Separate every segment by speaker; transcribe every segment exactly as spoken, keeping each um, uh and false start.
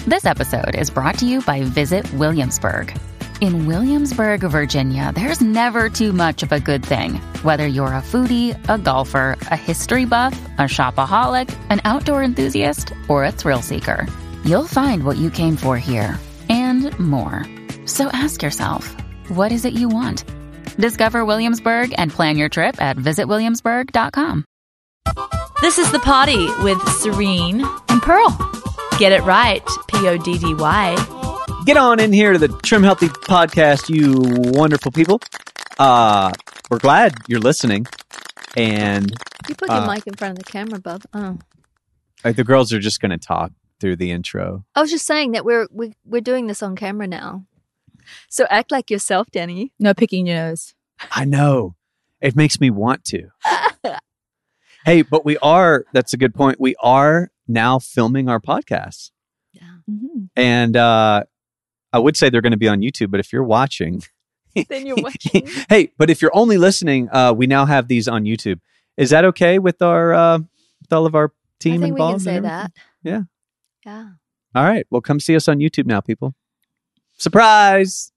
Speaker 1: This episode is brought to you by Visit Williamsburg. In Williamsburg, Virginia, there's never too much of a good thing. Whether you're a foodie, a golfer, a history buff, a shopaholic, an outdoor enthusiast, or a thrill seeker, you'll find what you came for here and more. So ask yourself, what is it you want? Discover Williamsburg and plan your trip at visit williamsburg dot com.
Speaker 2: This is The Party with Serene and Pearl. Get it right, P O D D Y.
Speaker 3: Get on in here to the Trim Healthy podcast, you wonderful people. Uh, we're glad you're listening. And
Speaker 4: you put
Speaker 3: uh,
Speaker 4: your mic in front of the camera, bub. Oh,
Speaker 3: like the girls are just going to talk through the intro.
Speaker 4: I was just saying that we're we, we're doing this on camera now. So act like yourself, Danny.
Speaker 2: No picking your nose.
Speaker 3: I know. It makes me want to. Hey, but we are, that's a good point. We are now filming our podcasts.
Speaker 4: Yeah.
Speaker 2: Mm-hmm.
Speaker 3: And uh, I would say they're going to be on YouTube, but if you're watching...
Speaker 4: Then you're watching.
Speaker 3: Hey, but if you're only listening, uh, we now have these on YouTube. Is that okay with our uh, with all of our team
Speaker 4: I think
Speaker 3: involved?
Speaker 4: we can say that.
Speaker 3: Yeah.
Speaker 4: Yeah.
Speaker 3: All right. Well, come see us on YouTube now, people. Surprise!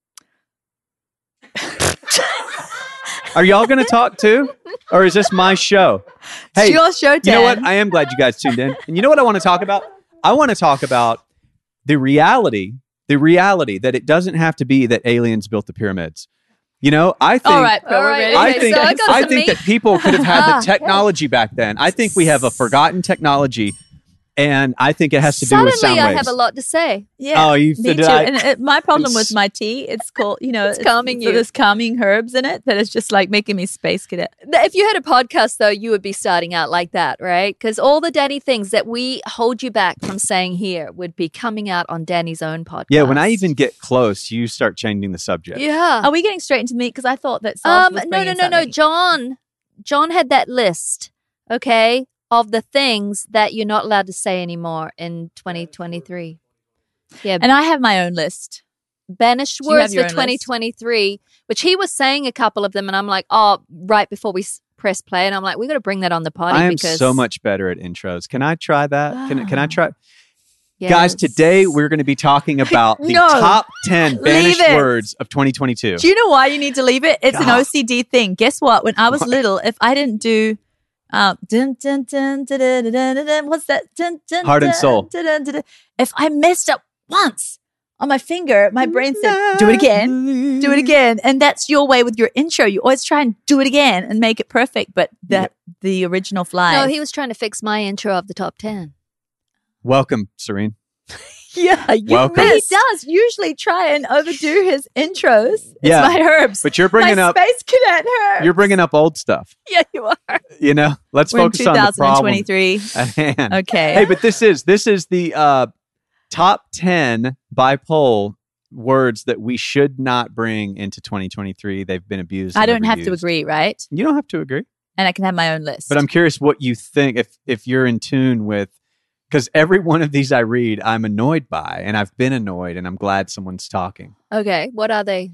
Speaker 3: Are y'all going to talk too? Or is this my show? Hey,
Speaker 2: it's your show,
Speaker 3: you know what? I am glad you guys tuned in. And you know what I want to talk about? I want to talk about the reality, the reality that it doesn't have to be that aliens built the pyramids. You know, I think,
Speaker 2: All right, All right.
Speaker 3: I
Speaker 4: Okay,
Speaker 3: think,
Speaker 4: so I got
Speaker 3: I
Speaker 4: some
Speaker 3: think
Speaker 4: meat.
Speaker 3: that people could have had the technology back then. I think we have a forgotten technology, and I think it has to do
Speaker 4: Suddenly
Speaker 3: with sound
Speaker 4: I
Speaker 3: waves.
Speaker 4: have a lot to say.
Speaker 2: Yeah.
Speaker 3: Oh, you
Speaker 2: Me
Speaker 3: did
Speaker 2: too.
Speaker 3: I-
Speaker 2: And it, my problem with my tea, it's called, you know,
Speaker 4: It's calming you.
Speaker 2: There's calming herbs in it that is just like making me space cadet.
Speaker 4: If you had a podcast, though, you would be starting out like that, right? Because all the Danny things that we hold you back from saying here would be coming out on Danny's own podcast.
Speaker 3: Yeah, when I even get close, you start changing the subject.
Speaker 4: Yeah.
Speaker 2: Are we getting straight into meat? Because I thought that Sal
Speaker 4: Um,
Speaker 2: was
Speaker 4: no,
Speaker 2: bringing
Speaker 4: no, no, no.
Speaker 2: something.
Speaker 4: John, John had that list, okay, of the things that you're not allowed to say anymore in twenty twenty-three. Yeah,
Speaker 2: And I have my own list.
Speaker 4: banished
Speaker 2: Do you have
Speaker 4: words
Speaker 2: your
Speaker 4: for
Speaker 2: own list?
Speaker 4: twenty twenty-three, which he was saying a couple of them, and I'm like, oh, right before we s- press play, and I'm like, we got to bring that on the party
Speaker 3: I am
Speaker 4: because
Speaker 3: so much better at intros. Can I try that? Can, can I try?
Speaker 4: Yes.
Speaker 3: Guys, today we're going to be talking about the
Speaker 2: No.
Speaker 3: top ten banished
Speaker 2: it.
Speaker 3: words of twenty twenty-two.
Speaker 2: Do you know why you need to leave it? It's an
Speaker 3: God.
Speaker 2: O C D thing. Guess what? When I was
Speaker 3: What?
Speaker 2: little, if I didn't do um, dun, dun, dun, dun, dun, dun, dun, dun, what's that? Dun, dun,
Speaker 3: Heart and
Speaker 2: dun,
Speaker 3: soul.
Speaker 2: dun, dun, dun, dun. If I messed up once on my finger, my brain said, do it again, do it again. And that's your way with your intro. You always try and do it again and make it perfect, but that the original flies.
Speaker 4: No, he was trying to fix my intro of the top ten.
Speaker 3: Welcome, Serene.
Speaker 2: yeah, you
Speaker 3: Welcome.
Speaker 2: He does usually try and overdo his intros. It's
Speaker 3: Yeah,
Speaker 2: my herbs.
Speaker 3: But you're bringing
Speaker 2: my
Speaker 3: up
Speaker 2: Space Cadet herbs.
Speaker 3: you're bringing up old stuff.
Speaker 2: Yeah, you are.
Speaker 3: You know, let's
Speaker 2: We're in
Speaker 3: focus on the problem
Speaker 2: twenty twenty-three.
Speaker 3: at hand.
Speaker 2: Okay.
Speaker 3: Hey, but this is this is the uh, top ten by poll words that we should not bring into twenty twenty-three. They've been abused.
Speaker 2: I
Speaker 3: and
Speaker 2: don't have to
Speaker 3: overused.
Speaker 2: agree, right?
Speaker 3: You don't have to agree.
Speaker 2: And I can have my own list.
Speaker 3: But I'm curious what you think if if you're in tune with, because every one of these I read, I'm annoyed by, and I've been annoyed, and I'm glad someone's talking.
Speaker 4: Okay, what are they?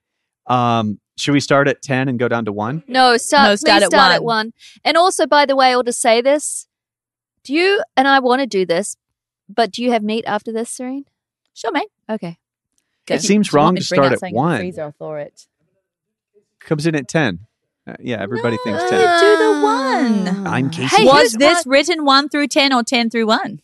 Speaker 3: Um, should we start at ten and go down to one?
Speaker 4: No, start,
Speaker 2: No, start
Speaker 4: please
Speaker 2: at
Speaker 4: start
Speaker 2: one.
Speaker 4: at one. And also, by the way, I'll just say this. Do you, and I want to do this, but do you have meat after this, Serene?
Speaker 2: sure, mate.
Speaker 4: Okay.
Speaker 3: It seems wrong to start at one.
Speaker 2: Freezer, I'll thaw it.
Speaker 3: Comes in at ten. Uh, yeah, everybody thinks
Speaker 2: No.
Speaker 3: ten.
Speaker 2: do the one.
Speaker 3: I'm Casey.
Speaker 4: Hey,
Speaker 2: Was
Speaker 4: here's
Speaker 2: this
Speaker 4: one-
Speaker 2: written one through ten or ten through one?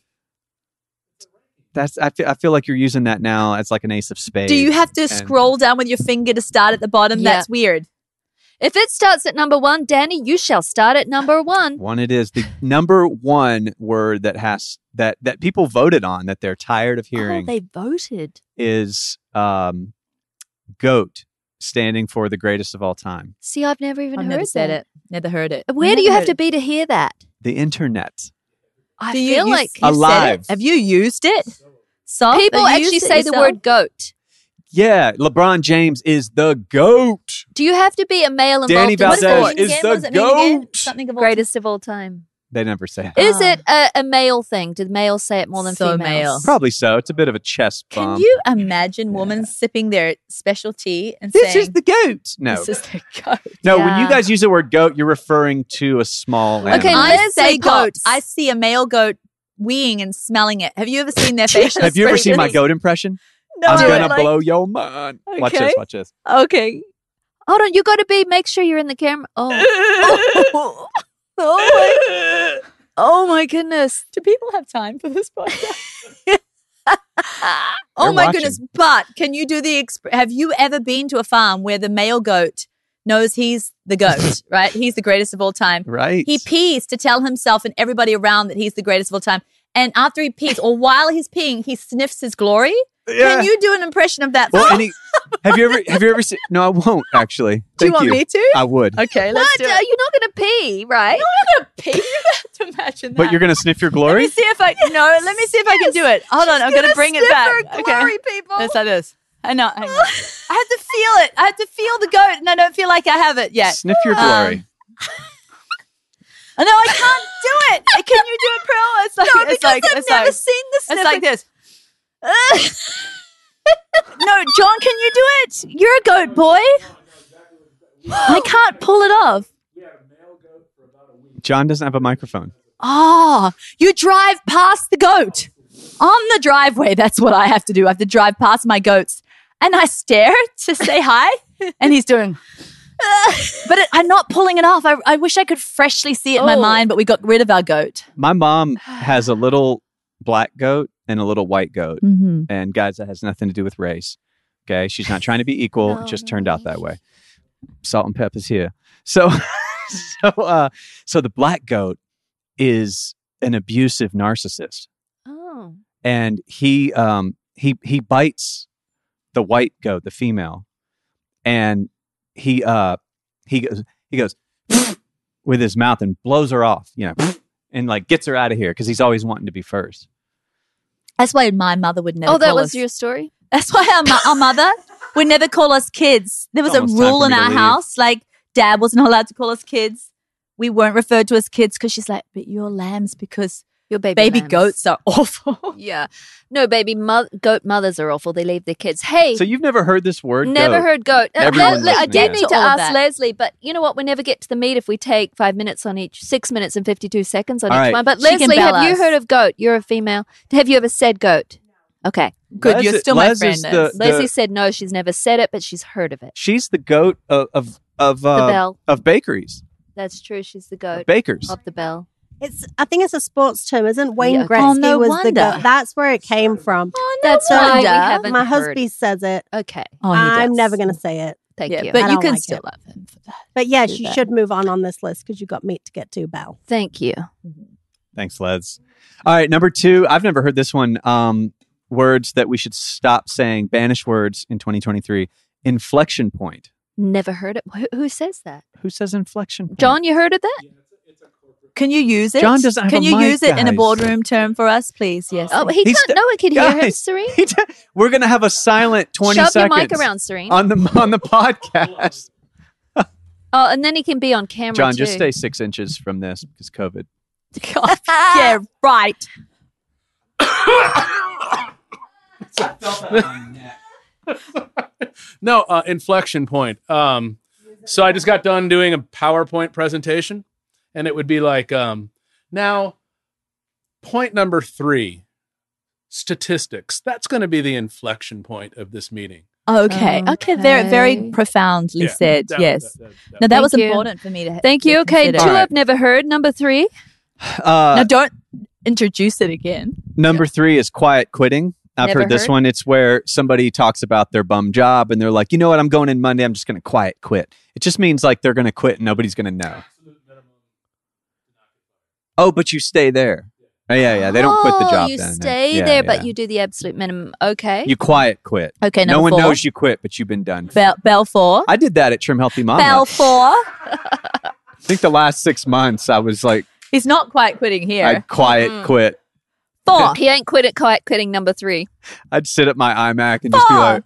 Speaker 3: That's I feel, I feel like you're using that now as like an ace of spades.
Speaker 2: Do you have to
Speaker 3: and-
Speaker 2: scroll down with your finger to start at the bottom?
Speaker 4: Yeah.
Speaker 2: That's weird.
Speaker 4: If it starts at number one, Danny, you shall start at number one.
Speaker 3: One it is the number one word that has that that people voted on that they're tired of hearing
Speaker 4: Oh, they voted.
Speaker 3: is um, GOAT, standing for the greatest of all time.
Speaker 4: See, I've never even
Speaker 2: I've
Speaker 4: heard
Speaker 2: never said
Speaker 4: that.
Speaker 2: it. Never heard it.
Speaker 4: Where do you have to be to hear that?
Speaker 3: The internet.
Speaker 4: I
Speaker 2: Do you,
Speaker 4: feel
Speaker 2: you-
Speaker 4: like
Speaker 2: you've said
Speaker 3: Alive.
Speaker 2: it? Have you used it? Soft?
Speaker 4: people
Speaker 2: Have you
Speaker 4: actually
Speaker 2: used it
Speaker 4: say the
Speaker 2: yourself?
Speaker 4: word goat.
Speaker 3: Yeah, LeBron James is the GOAT.
Speaker 4: Do you have to be a male involved
Speaker 3: Danny
Speaker 4: in
Speaker 3: Valdez
Speaker 4: sports?
Speaker 3: is
Speaker 2: again?
Speaker 3: the
Speaker 2: What does it mean again?
Speaker 3: GOAT.
Speaker 2: Something of all
Speaker 4: Greatest of all time.
Speaker 3: They never say it.
Speaker 4: Is
Speaker 2: Ah.
Speaker 4: it a, a male thing? Did males say it more than
Speaker 2: So
Speaker 4: females?
Speaker 2: male.
Speaker 3: Probably so. It's a bit of a chest
Speaker 2: Can
Speaker 3: bump.
Speaker 2: you imagine women sipping their special tea and
Speaker 3: This
Speaker 2: saying,
Speaker 3: is the GOAT. No.
Speaker 2: this is the goat?
Speaker 3: No, when
Speaker 4: Yeah.
Speaker 3: you guys use the word goat, you're referring to a small animal.
Speaker 4: Okay,
Speaker 2: I
Speaker 4: let's
Speaker 2: say
Speaker 4: say
Speaker 2: goat.
Speaker 4: goats.
Speaker 2: I see a male goat weeing and smelling it. Have you ever seen their facial
Speaker 3: Have you ever seen my
Speaker 2: expressions?
Speaker 3: goat impression?
Speaker 2: No,
Speaker 3: I'm
Speaker 2: do
Speaker 3: gonna
Speaker 2: it, like-
Speaker 3: blow your mind. Watch
Speaker 2: Okay.
Speaker 3: this. Watch this.
Speaker 2: Okay.
Speaker 4: Hold on, you got to be. Make sure you're in the camera. Oh,
Speaker 2: oh,
Speaker 4: oh my, oh my goodness.
Speaker 2: do people have time for this podcast? oh
Speaker 3: They're
Speaker 2: my
Speaker 3: watching.
Speaker 2: goodness! But can you do the? Exp- have you ever been to a farm where the male goat knows he's the goat? Right, he's the greatest of all time.
Speaker 3: Right.
Speaker 2: He pees to tell himself and everybody around that he's the greatest of all time. And after he pees, or while he's peeing, he sniffs his glory.
Speaker 3: Yeah.
Speaker 2: Can you do an impression of that?
Speaker 3: Well, any, have you ever? Have you ever seen? No, I won't actually.
Speaker 2: do you
Speaker 3: Thank
Speaker 2: want me to?
Speaker 3: I would.
Speaker 2: Okay, let's
Speaker 4: What?
Speaker 2: do
Speaker 4: Uh,
Speaker 2: it.
Speaker 4: you're not going to pee, right?
Speaker 2: I'm gonna pee. You have to imagine that.
Speaker 3: But you're gonna sniff your
Speaker 2: Let
Speaker 3: glory.
Speaker 2: me see if I no. Let me see if I can do it. Hold on, I'm gonna bring it
Speaker 4: Sniff
Speaker 2: back.
Speaker 4: her
Speaker 2: Okay,
Speaker 4: glory, people.
Speaker 2: it's like this. I know. Hang on. I have to feel it. I have to feel the goat, and I don't feel like I have it yet.
Speaker 3: Sniff your
Speaker 2: Um,
Speaker 3: glory.
Speaker 2: Oh, no, I can't do it. Can you do it, Pearl? It's like
Speaker 4: No,
Speaker 2: it's
Speaker 4: because
Speaker 2: like
Speaker 4: I've
Speaker 2: it's
Speaker 4: never
Speaker 2: like
Speaker 4: seen the
Speaker 2: it's
Speaker 4: sniff.
Speaker 2: like this. No, John, can you do it? You're a goat boy. I can't pull it off.
Speaker 3: John doesn't have a microphone.
Speaker 2: Oh, you drive past the goat on the driveway. That's what I have to do. I have to drive past my goats, and I stare to say hi, and he's doing. But it, I'm not pulling it off. I, I wish I could freshly see it in my
Speaker 4: Oh.
Speaker 2: mind, but we got rid of our goat.
Speaker 3: My mom has a little black goat and a little white goat.
Speaker 2: Mm-hmm.
Speaker 3: And guys, that has nothing to do with race. Okay, she's not trying to be equal.
Speaker 4: No,
Speaker 3: it just
Speaker 4: no
Speaker 3: turned out
Speaker 4: race.
Speaker 3: that way. Salt and pepper's here. So, so, uh, so the black goat is an abusive narcissist,
Speaker 4: Oh.
Speaker 3: and he, um, he, he bites the white goat, the female, and he, uh, he goes, he goes with his mouth and blows her off, you know, and like gets her out of here because he's always wanting to be first.
Speaker 2: That's why my mother would never.
Speaker 4: Oh, that
Speaker 2: call
Speaker 4: was
Speaker 2: us.
Speaker 4: your story?
Speaker 2: That's why our, mo- our mother would never call us kids. There was a
Speaker 3: Almost time
Speaker 2: rule
Speaker 3: for
Speaker 2: in
Speaker 3: me to
Speaker 2: our
Speaker 3: leave.
Speaker 2: house, like Dad wasn't allowed to call us kids. We weren't referred to as kids because she's like, but you're lambs because
Speaker 4: Your baby
Speaker 2: baby
Speaker 4: lambs.
Speaker 2: goats are awful.
Speaker 4: Yeah. No, baby mo- goat mothers are awful. They leave their kids. Hey,
Speaker 3: So you've never heard this word?
Speaker 4: never
Speaker 3: goat.
Speaker 4: heard goat. Uh,
Speaker 3: Everyone
Speaker 4: Le- I
Speaker 3: listening
Speaker 4: did
Speaker 3: has.
Speaker 4: need to
Speaker 2: All of
Speaker 4: ask
Speaker 2: that.
Speaker 4: Leslie, but you know what? We never get to the meat if we take five minutes on each, six minutes and fifty-two seconds on
Speaker 3: All
Speaker 4: each
Speaker 3: right.
Speaker 4: one. But
Speaker 2: She can
Speaker 4: Leslie, have
Speaker 2: bell
Speaker 4: you
Speaker 2: us.
Speaker 4: heard of goat? You're a female. Have you ever said goat? Okay.
Speaker 2: Good,
Speaker 3: Les
Speaker 2: you're
Speaker 3: is-
Speaker 2: still my
Speaker 3: Les
Speaker 2: friend.
Speaker 3: is
Speaker 2: Les.
Speaker 3: the-
Speaker 4: Leslie said no, she's never said it, but she's heard of it.
Speaker 3: She's the goat of of of,
Speaker 4: The
Speaker 3: uh,
Speaker 4: bell.
Speaker 3: of bakeries,
Speaker 4: That's true. She's the
Speaker 3: of
Speaker 4: goat
Speaker 3: bakers.
Speaker 4: of the bell.
Speaker 5: It's. I think it's a sports term, isn't Wayne
Speaker 4: Yeah, okay.
Speaker 5: Gretzky
Speaker 2: Oh, no
Speaker 5: was the
Speaker 2: wonder.
Speaker 5: goat. That's where it came from.
Speaker 2: Oh,
Speaker 4: That's
Speaker 5: no
Speaker 4: why we
Speaker 2: wonder.
Speaker 4: haven't
Speaker 5: My
Speaker 4: heard.
Speaker 5: husband says it.
Speaker 4: Okay.
Speaker 2: Oh, he
Speaker 5: I'm
Speaker 2: does.
Speaker 5: never going to say it.
Speaker 4: Thank
Speaker 2: Yeah,
Speaker 4: you.
Speaker 2: but
Speaker 5: I
Speaker 2: you
Speaker 5: don't
Speaker 2: can
Speaker 5: like
Speaker 2: still
Speaker 5: it.
Speaker 2: love him for that.
Speaker 5: But yes,
Speaker 2: Do
Speaker 5: you
Speaker 2: that.
Speaker 5: should move on on this list because you got meat to get to, Belle.
Speaker 4: Thank you.
Speaker 3: Thanks, Les. All right, number two. I've never heard this one. Um, words that we should stop saying. Banish words in twenty twenty-three. Inflection point.
Speaker 4: Never heard it. Who, who says that?
Speaker 3: Who says inflection point?
Speaker 4: John, you heard of that?
Speaker 2: Can you use it?
Speaker 3: John doesn't have
Speaker 2: Can
Speaker 3: a
Speaker 2: you
Speaker 3: mic,
Speaker 2: use it in a
Speaker 3: guys.
Speaker 2: boardroom term for us, please? Yes.
Speaker 4: Oh, he
Speaker 3: He's
Speaker 4: can't.
Speaker 3: st-
Speaker 4: no one can hear him,
Speaker 3: Guys,
Speaker 4: Serene.
Speaker 3: He t- we're gonna have a silent twenty
Speaker 4: Shove
Speaker 3: seconds
Speaker 4: your mic around, Serene.
Speaker 3: on the on the podcast.
Speaker 4: Oh, and then he can be on camera
Speaker 3: John,
Speaker 4: too.
Speaker 3: just stay six inches from this because COVID.
Speaker 2: God, yeah, right.
Speaker 6: No, uh, inflection point. Um, so I just got done doing a PowerPoint presentation, and it would be like, um, now, point number three, statistics. That's going to be the inflection point of this meeting.
Speaker 2: Okay. Okay. Very, very
Speaker 4: Okay.
Speaker 2: profoundly
Speaker 6: Yeah,
Speaker 2: said.
Speaker 6: that-
Speaker 2: yes.
Speaker 6: that- that- that-
Speaker 2: No, that
Speaker 4: Thank
Speaker 2: was
Speaker 4: you.
Speaker 2: important for me to.
Speaker 4: Thank
Speaker 2: to
Speaker 4: you. Okay,
Speaker 2: consider.
Speaker 4: two
Speaker 3: All right.
Speaker 4: I've never heard. Number three.
Speaker 3: Uh,
Speaker 2: Now, don't introduce it again.
Speaker 3: Number three is quiet quitting. I've
Speaker 4: Never
Speaker 3: heard this
Speaker 4: heard.
Speaker 3: one. It's where somebody talks about their bum job and they're like, you know what, I'm going in Monday. I'm just going to quiet quit. It just means like they're going to quit and nobody's going to know. Oh, but you stay there. Oh, yeah, yeah. They don't quit the
Speaker 4: Oh,
Speaker 3: job
Speaker 4: You
Speaker 3: then.
Speaker 4: stay
Speaker 3: Yeah,
Speaker 4: there,
Speaker 3: yeah.
Speaker 4: but you do the absolute minimum. Okay.
Speaker 3: You quiet quit.
Speaker 2: Okay.
Speaker 3: No
Speaker 2: Number
Speaker 3: one
Speaker 2: four.
Speaker 3: knows you quit, but you've been done.
Speaker 2: Bell, bell four.
Speaker 3: I did that at Trim Healthy Mama.
Speaker 2: Bell four.
Speaker 3: I think the last six months I was like,
Speaker 2: He's not quite quitting here.
Speaker 3: I'd quiet
Speaker 4: Mm.
Speaker 3: quit.
Speaker 2: Four.
Speaker 4: He ain't quit at quiet quitting. Number three.
Speaker 3: I'd sit at my iMac and just be like,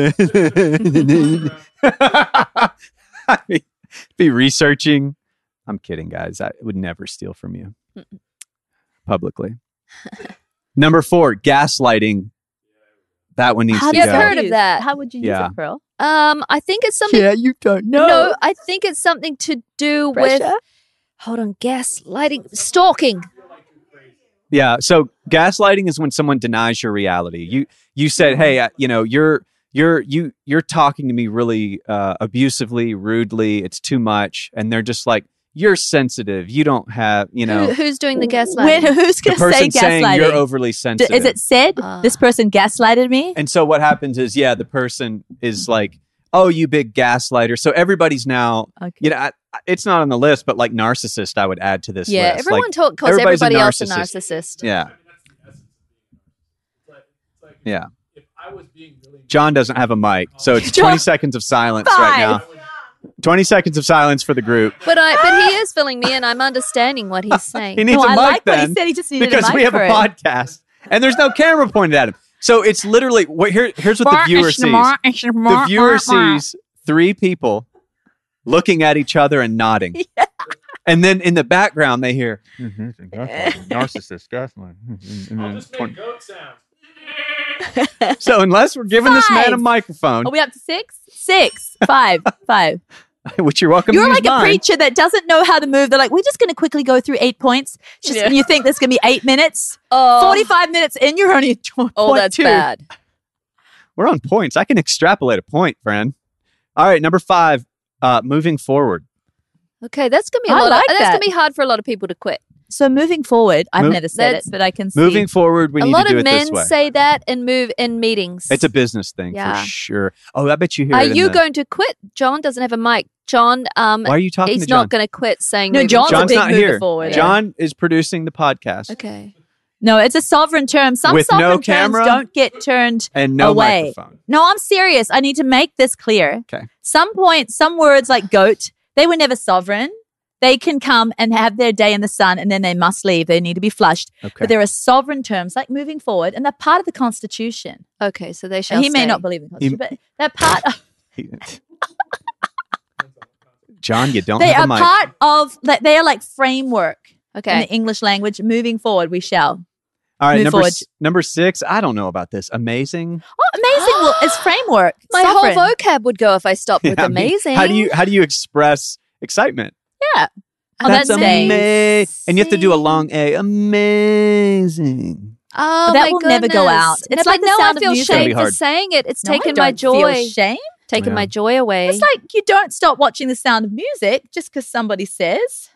Speaker 3: I'd be, be researching. I'm kidding, guys. I would never steal from you publicly. Number four, gaslighting. That one needs
Speaker 2: How
Speaker 3: to
Speaker 2: does
Speaker 4: You've
Speaker 3: go.
Speaker 2: that
Speaker 4: heard of
Speaker 2: use-
Speaker 4: that.
Speaker 2: How would you use
Speaker 3: Yeah.
Speaker 2: it, Pearl?
Speaker 4: Um, I think it's something.
Speaker 2: you don't know.
Speaker 4: No, I think it's something to do with.
Speaker 2: Pressure?
Speaker 4: Hold on, gaslighting, stalking.
Speaker 3: Yeah. So gaslighting is when someone denies your reality. You you said, "Hey, uh, you know, you're you're you you're talking to me really uh, abusively, rudely. It's too much," and they're just like, "You're sensitive. You don't have, you know."
Speaker 4: Who, who's doing the
Speaker 2: When,
Speaker 4: gaslighting?
Speaker 2: who's
Speaker 3: The
Speaker 2: going to say
Speaker 3: person saying
Speaker 2: gaslighting?
Speaker 3: you're overly
Speaker 2: D-
Speaker 3: sensitive.
Speaker 2: is it said
Speaker 4: Ah.
Speaker 2: this person gaslighted me?
Speaker 3: And so what happens is, yeah, the person is like, "Oh, you big gaslighter." So everybody's now,
Speaker 2: Okay.
Speaker 3: you know, I, I- it's not on the list, but like narcissist, I would add to this
Speaker 4: yeah,
Speaker 3: list.
Speaker 4: everyone
Speaker 3: Like,
Speaker 4: talk calls
Speaker 3: everybody's a
Speaker 4: everybody else a
Speaker 3: narcissist.
Speaker 4: narcissist.
Speaker 3: yeah, yeah.
Speaker 6: If I was being really
Speaker 3: John doesn't have a mic, so it's
Speaker 2: John-
Speaker 3: twenty seconds of silence right now. twenty seconds of silence for the group.
Speaker 4: But I, but he is filling me, and I'm understanding what he's saying.
Speaker 3: He needs
Speaker 2: No,
Speaker 3: a
Speaker 2: I
Speaker 3: mic
Speaker 2: like what
Speaker 3: then
Speaker 2: he said. He just needed
Speaker 3: because
Speaker 2: a mic
Speaker 3: we have
Speaker 2: for
Speaker 3: a
Speaker 2: it.
Speaker 3: podcast and there's no camera pointed at him. So it's literally what here. Here's what the viewer sees. The viewer sees three people looking at each other and nodding. And then in the background, they hear narcissist, gaslight.
Speaker 6: I'll just make goat sounds.
Speaker 3: So unless we're giving this man a
Speaker 2: Five.
Speaker 3: microphone,
Speaker 2: Are we up to six? Six. Five. Five.
Speaker 3: which you're welcome
Speaker 2: You're
Speaker 3: to use
Speaker 2: like a
Speaker 3: mine.
Speaker 2: preacher that doesn't know how to move. They're like, we're just going to quickly go through eight points. Just,
Speaker 4: Yeah.
Speaker 2: And you think there's going to be eight minutes?
Speaker 4: Oh,
Speaker 2: forty-five minutes in, you're only at point
Speaker 4: oh, that's
Speaker 2: two.
Speaker 4: bad.
Speaker 3: We're on points. I can extrapolate a point, friend. All right, number five. Uh, moving forward.
Speaker 4: Okay, that's gonna be a
Speaker 2: I
Speaker 4: lot.
Speaker 2: like
Speaker 4: of, that's
Speaker 2: that.
Speaker 4: gonna be hard for a lot of people to quit.
Speaker 2: So moving forward, I've
Speaker 3: Move-
Speaker 2: never said it,
Speaker 4: That's-
Speaker 2: but I can see.
Speaker 3: Moving forward, we
Speaker 4: a
Speaker 3: need
Speaker 4: lot
Speaker 3: to do
Speaker 4: of
Speaker 3: it
Speaker 4: men
Speaker 3: this way.
Speaker 4: say that and move in meetings.
Speaker 3: It's a business thing
Speaker 4: Yeah.
Speaker 3: for sure. Oh, I bet you hear
Speaker 4: Are
Speaker 3: it in
Speaker 4: you
Speaker 3: the-
Speaker 4: going to quit? John doesn't have a mic. John, um,
Speaker 3: Why are you talking
Speaker 4: he's
Speaker 3: to John?
Speaker 4: not going to quit saying.
Speaker 2: No,
Speaker 4: moving
Speaker 2: John's,
Speaker 3: John's
Speaker 2: a big
Speaker 3: not
Speaker 2: mover
Speaker 3: here.
Speaker 2: forward.
Speaker 3: John is producing the podcast
Speaker 4: Okay.
Speaker 2: No, it's a sovereign term. Some
Speaker 3: With no
Speaker 2: sovereign
Speaker 3: camera?
Speaker 2: terms don't get turned.
Speaker 3: and no
Speaker 2: away.
Speaker 3: microphone.
Speaker 2: No, I'm serious. I need to make this clear.
Speaker 3: Okay.
Speaker 2: Some point, some words like goat, they were never sovereign. They can come and have their day in the sun and then they must leave. They need to be flushed.
Speaker 3: Okay.
Speaker 2: But there are sovereign terms like moving forward, and they're part of the Constitution.
Speaker 4: Okay, so they shall.
Speaker 2: And he may
Speaker 4: stay.
Speaker 2: not believe in the
Speaker 3: He-
Speaker 2: Constitution, but they're part of,
Speaker 3: John, you don't
Speaker 2: they
Speaker 3: have
Speaker 2: are
Speaker 3: a mic.
Speaker 2: part of, like, they are like framework in
Speaker 4: Okay.
Speaker 2: the English language. Moving forward, we shall.
Speaker 3: All right,
Speaker 2: move
Speaker 3: number
Speaker 2: forward.
Speaker 3: s- number six. I don't know about this. Amazing.
Speaker 2: Oh, amazing. Well, it's framework.
Speaker 4: My
Speaker 2: sovereign.
Speaker 4: whole vocab would go if I stopped with
Speaker 3: Yeah, I mean,
Speaker 4: amazing.
Speaker 3: how do you how do you express excitement?
Speaker 2: Yeah. Oh,
Speaker 3: That's
Speaker 2: that's
Speaker 3: amazing.
Speaker 2: amazing.
Speaker 3: And you have to do a long A. Amazing.
Speaker 4: Oh,
Speaker 2: That
Speaker 4: my
Speaker 2: will never go
Speaker 4: goodness.
Speaker 2: out. It's
Speaker 4: No,
Speaker 2: like
Speaker 4: but
Speaker 2: the
Speaker 4: now
Speaker 2: sound
Speaker 4: I
Speaker 2: of
Speaker 4: feel
Speaker 2: music.
Speaker 3: It's gonna be
Speaker 4: shame for
Speaker 3: hard.
Speaker 4: saying it. It's
Speaker 2: No, I
Speaker 4: taken my
Speaker 2: don't feel
Speaker 4: joy.
Speaker 2: shame.
Speaker 4: Taken
Speaker 3: Yeah.
Speaker 4: my joy away.
Speaker 2: It's like you don't stop watching the sound of music just because somebody says.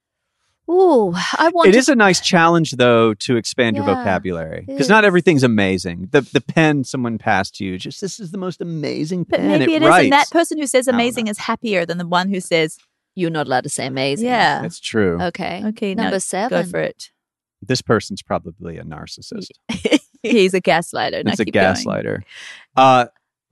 Speaker 4: Ooh, I want
Speaker 3: It
Speaker 4: to
Speaker 3: is a nice challenge, though, to expand your
Speaker 4: Yeah,
Speaker 3: vocabulary
Speaker 4: it
Speaker 3: because not
Speaker 4: is.
Speaker 3: everything's amazing. The the pen someone passed to you, just this is the most amazing
Speaker 2: But
Speaker 3: pen.
Speaker 2: maybe
Speaker 3: it
Speaker 2: it
Speaker 3: writes.
Speaker 2: isn't. That person who says
Speaker 3: don't
Speaker 2: amazing
Speaker 3: know.
Speaker 2: is happier than the one who says,
Speaker 4: You're not allowed to say amazing.
Speaker 2: yeah.
Speaker 3: That's true.
Speaker 4: Okay.
Speaker 2: Okay,
Speaker 4: Number
Speaker 2: no,
Speaker 4: seven.
Speaker 2: go for it.
Speaker 3: This person's probably a narcissist.
Speaker 2: He's a gaslighter. No,
Speaker 3: It's a
Speaker 2: keep going.
Speaker 3: gaslighter. Uh,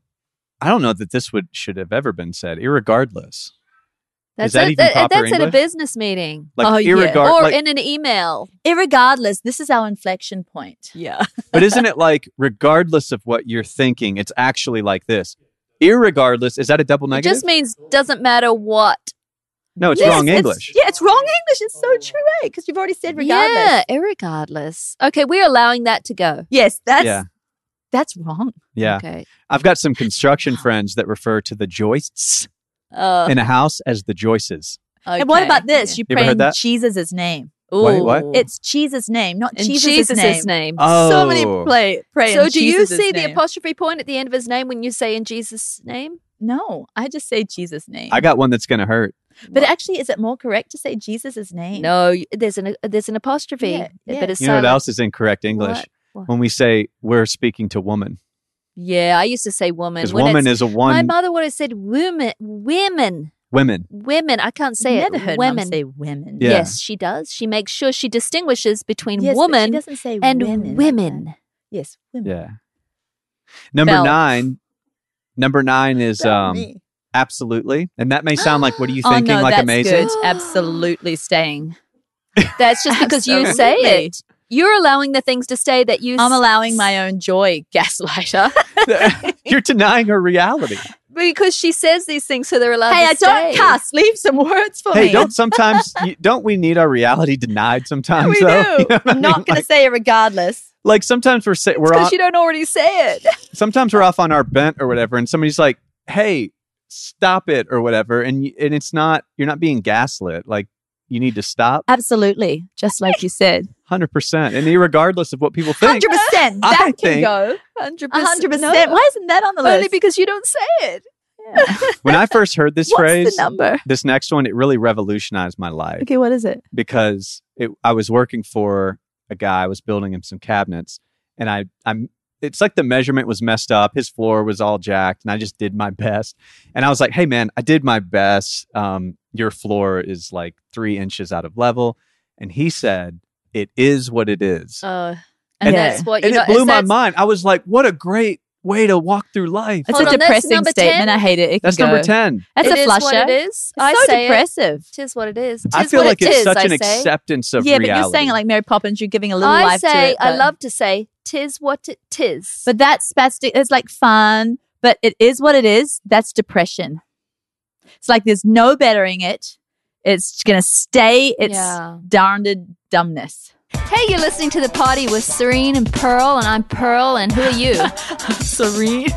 Speaker 3: I don't know that this would should have ever been said. Irregardless,
Speaker 4: That's
Speaker 3: that
Speaker 4: it.
Speaker 3: even
Speaker 4: That-
Speaker 3: proper
Speaker 4: that's at a
Speaker 3: English?
Speaker 4: business meeting
Speaker 3: like
Speaker 2: Oh, yeah.
Speaker 3: irregard.
Speaker 4: or
Speaker 3: like-
Speaker 4: in an email.
Speaker 2: Irregardless, this is our inflection point. Yeah.
Speaker 3: but isn't it like regardless of what you're thinking, it's actually like this? Irregardless, is that a double
Speaker 4: It
Speaker 3: negative?
Speaker 4: just means doesn't matter what.
Speaker 3: no, it's
Speaker 2: Yes,
Speaker 3: wrong English.
Speaker 2: yeah, it's wrong English. It's so true, eh? Because you've already said regardless.
Speaker 4: Yeah, irregardless. Okay, we're allowing that to go.
Speaker 2: Yes, that's
Speaker 3: Yeah.
Speaker 2: that's wrong.
Speaker 3: Yeah,
Speaker 4: Okay.
Speaker 3: I've got some construction friends that refer to the joists
Speaker 4: Uh,
Speaker 3: in a house as the joists.
Speaker 2: And what
Speaker 4: okay.
Speaker 2: about this? You
Speaker 3: You ever
Speaker 2: pray
Speaker 3: heard
Speaker 2: in
Speaker 3: that?
Speaker 2: Jesus' name.
Speaker 3: Wait, what?
Speaker 4: Ooh.
Speaker 2: It's Jesus' name, not
Speaker 4: in
Speaker 2: Jesus'
Speaker 4: Jesus'
Speaker 2: name.
Speaker 4: name.
Speaker 3: Oh,
Speaker 2: So many play pray
Speaker 4: So
Speaker 2: in
Speaker 4: do you
Speaker 2: Jesus'
Speaker 4: see the
Speaker 2: name.
Speaker 4: apostrophe point at the end of his name when you say in Jesus' name?
Speaker 2: No, I just say Jesus' name.
Speaker 3: I got one that's going to hurt.
Speaker 2: but actually, is it more correct to say Jesus' name?
Speaker 4: No, y- there's an there's an apostrophe,
Speaker 2: Yeah, yeah.
Speaker 4: but it's
Speaker 3: You know what
Speaker 4: silent.
Speaker 3: else is incorrect English?
Speaker 4: What? What?
Speaker 3: When we say we're speaking to woman,
Speaker 4: Yeah, I used to say woman.
Speaker 3: because
Speaker 4: When
Speaker 3: woman
Speaker 4: it's-
Speaker 3: is a
Speaker 4: my
Speaker 3: one.
Speaker 4: mother would have said women, women,
Speaker 3: Women.
Speaker 4: women. I can't say
Speaker 2: Never
Speaker 4: it.
Speaker 2: heard
Speaker 4: women.
Speaker 2: Mum say women.
Speaker 3: Yeah.
Speaker 4: Yes, she does. She makes sure she distinguishes between
Speaker 2: Yes, but she
Speaker 4: woman
Speaker 2: doesn't say
Speaker 4: and
Speaker 2: women. like
Speaker 4: women.
Speaker 2: that. Yes, women.
Speaker 3: Yeah. Number
Speaker 2: Bell.
Speaker 3: nine. Number nine is
Speaker 2: Tell
Speaker 3: um
Speaker 2: me.
Speaker 3: absolutely, and that may sound like what are you
Speaker 2: Oh,
Speaker 3: thinking?
Speaker 2: no,
Speaker 3: like
Speaker 2: that's
Speaker 3: amazing.
Speaker 2: good. Absolutely staying.
Speaker 4: That's just because you say
Speaker 2: Absolutely.
Speaker 4: it. You're allowing the things to stay that you.
Speaker 2: I'm
Speaker 4: s-
Speaker 2: allowing my own joy, gaslighter.
Speaker 3: You're denying her reality.
Speaker 4: because she says these things, so they're allowed
Speaker 2: hey,
Speaker 4: to
Speaker 2: I
Speaker 4: stay.
Speaker 2: don't cuss. Leave some words for
Speaker 3: Hey,
Speaker 2: me.
Speaker 3: don't sometimes you, don't we need our reality denied sometimes?
Speaker 2: we
Speaker 3: though?
Speaker 2: do.
Speaker 3: You know what I
Speaker 2: I'm not
Speaker 3: mean?
Speaker 2: going to
Speaker 3: like,
Speaker 2: say it regardless.
Speaker 3: like sometimes we're sa- we're
Speaker 4: Because
Speaker 3: on,
Speaker 4: you don't already say it.
Speaker 3: sometimes we're off on our bent or whatever, and somebody's like, "Hey, stop it" or whatever, and y- and it's not you're not being gaslit. Like you need to stop.
Speaker 2: Absolutely. Just like you said.
Speaker 3: hundred percent. And regardless of what people think,
Speaker 2: Hundred percent.
Speaker 3: I
Speaker 2: That can
Speaker 3: think-
Speaker 2: go.
Speaker 4: Hundred
Speaker 2: hundred percent. Why isn't that on the list?
Speaker 4: Only because you don't say it.
Speaker 3: when I first heard this
Speaker 2: What's
Speaker 3: phrase,
Speaker 2: the number?
Speaker 3: this next one, it really revolutionized my life.
Speaker 2: Okay, what is it?
Speaker 3: Because it, I was working for a guy. I was building him some cabinets, and I, I'm. It's like the measurement was messed up. His floor was all jacked, and I just did my best. And I was like, "Hey, man, I did my best. Um, your floor is like three inches out of level." And he said, "It is what it is."
Speaker 4: Uh,
Speaker 3: and
Speaker 2: yeah.
Speaker 4: that's what you
Speaker 3: and
Speaker 4: know.
Speaker 3: it blew
Speaker 4: is
Speaker 3: my
Speaker 4: that's-
Speaker 3: mind. I was like, "What a great way to walk through life."
Speaker 2: It's
Speaker 4: Hold
Speaker 2: a
Speaker 4: on, that's
Speaker 2: depressing
Speaker 4: number
Speaker 2: statement.
Speaker 4: ten?
Speaker 2: I hate it. It
Speaker 3: That's
Speaker 2: can
Speaker 3: number
Speaker 2: go.
Speaker 3: ten.
Speaker 2: That's
Speaker 4: It
Speaker 2: a
Speaker 4: is
Speaker 2: flusher.
Speaker 4: what it is.
Speaker 2: It's
Speaker 4: I
Speaker 2: so
Speaker 4: say it.
Speaker 2: depressive.
Speaker 4: Tis what it is. Tis
Speaker 3: I feel
Speaker 4: what
Speaker 3: like
Speaker 4: it
Speaker 3: it's
Speaker 4: is,
Speaker 3: such
Speaker 4: I
Speaker 3: an
Speaker 4: say.
Speaker 3: acceptance of
Speaker 2: Yeah,
Speaker 3: reality.
Speaker 2: but you're saying it like Mary Poppins. You're giving a little
Speaker 4: I
Speaker 2: life
Speaker 4: say,
Speaker 2: to it.
Speaker 4: I
Speaker 2: but-
Speaker 4: love to say, tis what it tis.
Speaker 2: But that's spastic. It's like fun, but it is what it is. That's depression. It's like there's no bettering it. It's going to stay its
Speaker 4: Yeah.
Speaker 2: darned dumbness.
Speaker 4: Hey, you're listening to The Party with Serene and Pearl, and I'm Pearl, and who are you?
Speaker 2: Serene.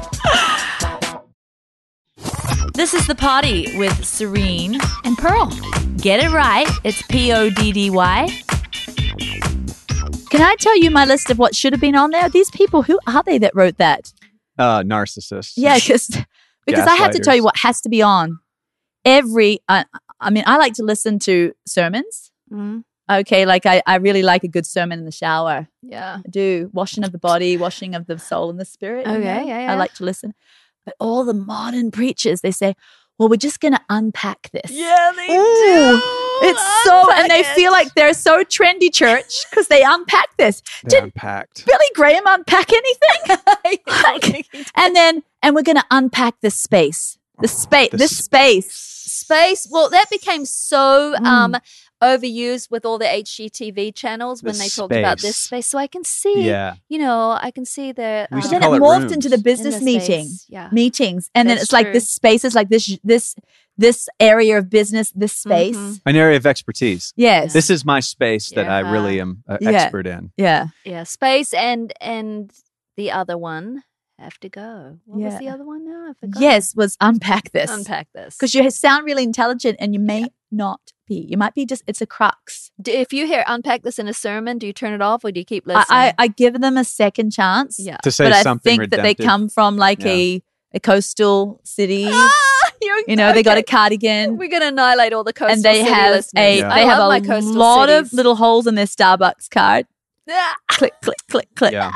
Speaker 2: This is The Party with Serene.
Speaker 4: And Pearl.
Speaker 2: Get it right. It's P O D D Y. Can I tell you my list of what should have been on there? These people, who are they that wrote that?
Speaker 3: uh, narcissists.
Speaker 2: Yeah, because because I have to tell you
Speaker 3: Gaslighters.
Speaker 2: what has to be on. Every, uh, I mean, I like to listen to sermons.
Speaker 4: Mm,
Speaker 2: Okay, like I, I really like a good sermon in the shower.
Speaker 4: yeah.
Speaker 2: I do. Washing of the body, washing of the soul and the spirit. you
Speaker 4: Okay,
Speaker 2: know?
Speaker 4: yeah, yeah.
Speaker 2: I like to listen. But all the modern preachers, they say, well, we're just going to unpack this.
Speaker 4: Yeah, they
Speaker 2: Ooh, It's so, and they feel like they're so trendy church because they unpack this.
Speaker 3: They're
Speaker 2: Did
Speaker 3: unpacked.
Speaker 2: Billy Graham unpack anything? Like, and then, and we're going to unpack this space. The space,
Speaker 3: The
Speaker 2: this
Speaker 3: s-
Speaker 2: space.
Speaker 4: Space. Well, that became so
Speaker 2: Mm.
Speaker 4: um overused with all the H G T V channels
Speaker 3: The
Speaker 4: when they talked about this
Speaker 3: space.
Speaker 4: space. So I can see,
Speaker 3: Yeah.
Speaker 4: you know, I can see the.
Speaker 3: We used
Speaker 2: But
Speaker 3: to
Speaker 2: then
Speaker 3: call
Speaker 2: it
Speaker 3: it
Speaker 2: morphed
Speaker 3: rooms.
Speaker 2: into the business
Speaker 4: in the
Speaker 2: meeting.
Speaker 4: space. Yeah.
Speaker 2: Meetings. And then
Speaker 4: That's
Speaker 2: it's like
Speaker 4: true.
Speaker 2: this space is like this, this, this area of business, this space.
Speaker 4: Mhm.
Speaker 3: An area of expertise.
Speaker 2: Yes.
Speaker 3: This is my space that I
Speaker 4: Yeah.
Speaker 3: really am an
Speaker 2: Yeah.
Speaker 3: expert in.
Speaker 2: yeah.
Speaker 4: Yeah, space and and the other one have to go. What was
Speaker 2: Yeah.
Speaker 4: the other one now? I forgot.
Speaker 2: Yes, was unpack this.
Speaker 4: Unpack this.
Speaker 2: Because you sound really intelligent and you may not be. You might be just, it's a crux.
Speaker 4: Do- if you hear unpack this in a sermon, do you turn it off or do you keep
Speaker 2: I,
Speaker 4: listening?
Speaker 2: I, I give them a second chance.
Speaker 4: yeah.
Speaker 3: To say
Speaker 2: But I
Speaker 3: something
Speaker 2: think that they
Speaker 3: redemptive.
Speaker 2: come from like a, a coastal city.
Speaker 4: You're-
Speaker 2: You know, they got a
Speaker 4: okay.
Speaker 2: cardigan.
Speaker 4: We're gonna annihilate all the coastal
Speaker 2: And they
Speaker 4: city
Speaker 2: have
Speaker 4: listeners.
Speaker 2: a
Speaker 3: Yeah.
Speaker 4: I
Speaker 2: they have
Speaker 4: love my
Speaker 2: a
Speaker 4: coastal
Speaker 2: lot of
Speaker 4: cities.
Speaker 2: little holes in their Starbucks card.
Speaker 4: Ah,
Speaker 2: Click, click, click, click.
Speaker 3: Yeah.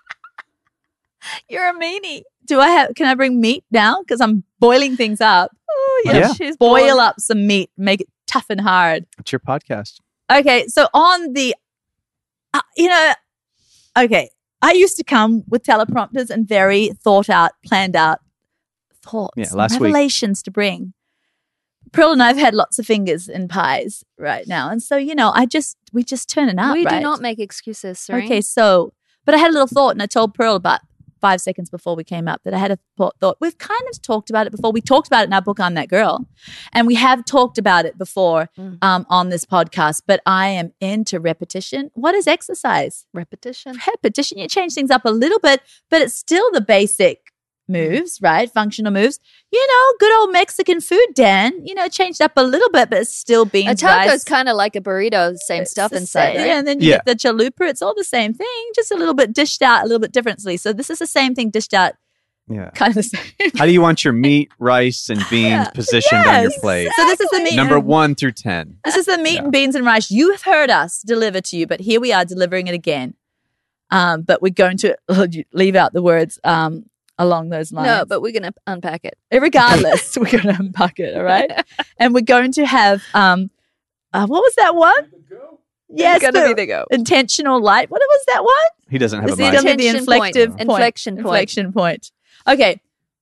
Speaker 4: you're a meanie.
Speaker 2: Do I have? Can I bring meat now? Because I'm boiling things up.
Speaker 4: Oh
Speaker 3: Yeah.
Speaker 4: she's
Speaker 2: Boil
Speaker 4: born.
Speaker 2: up some meat, make it tough and hard.
Speaker 3: It's your podcast.
Speaker 2: Okay, so on the, uh, you know, okay, I used to come with teleprompters and very thought out, planned out thoughts,
Speaker 3: Yeah,
Speaker 2: and
Speaker 3: last week.
Speaker 2: revelations to bring. Pearl and I have had lots of fingers in pies right now, and so you know, I just we just turn it up.
Speaker 4: We
Speaker 2: right?
Speaker 4: do not make excuses, Serene.
Speaker 2: Okay, so, but I had a little thought, and I told Pearl about five seconds before we came up that I had a thought, thought. We've kind of talked about it before. We talked about it in our book, I'm That Girl. And we have talked about it before
Speaker 4: Mm.
Speaker 2: um, on this podcast, but I am into repetition. What is exercise?
Speaker 4: Repetition.
Speaker 2: Repetition. You change things up a little bit, but it's still the basic moves, right? Functional moves. You know, good old Mexican food, Dan. You know, changed up a little bit, but it's still beans,
Speaker 4: A taco
Speaker 2: rice.
Speaker 4: is kind of like a burrito, same
Speaker 2: It's
Speaker 4: stuff
Speaker 2: the
Speaker 4: inside,
Speaker 2: same.
Speaker 4: right?
Speaker 2: Yeah, and then you
Speaker 3: Yeah.
Speaker 2: get the chalupa. It's all the same thing, just a little bit dished out, a little bit differently. So this is the same thing dished out,
Speaker 3: Yeah.
Speaker 2: kind of the same.
Speaker 3: How do you want your meat, rice, and beans positioned on your
Speaker 2: Yes.
Speaker 3: plate?
Speaker 2: So this is the meat.
Speaker 3: Number
Speaker 2: and,
Speaker 3: one through ten.
Speaker 2: This is the meat
Speaker 3: Yeah.
Speaker 2: and beans and rice. You have heard us deliver to you, but here we are delivering it again. Um, but we're going to leave out the words um, along those lines.
Speaker 4: No, but we're going to unpack it.
Speaker 2: regardless, we're going to unpack it. All right, and we're going to have um, uh, what was that one? Yes,
Speaker 4: It's going to
Speaker 2: the
Speaker 4: be the go.
Speaker 2: intentional light. What was that one?
Speaker 3: He doesn't have
Speaker 2: This
Speaker 3: a
Speaker 2: is
Speaker 3: mic.
Speaker 2: going to be the
Speaker 4: Intention point.
Speaker 2: inflective point.
Speaker 4: Inflection point.
Speaker 2: Inflection point. Okay.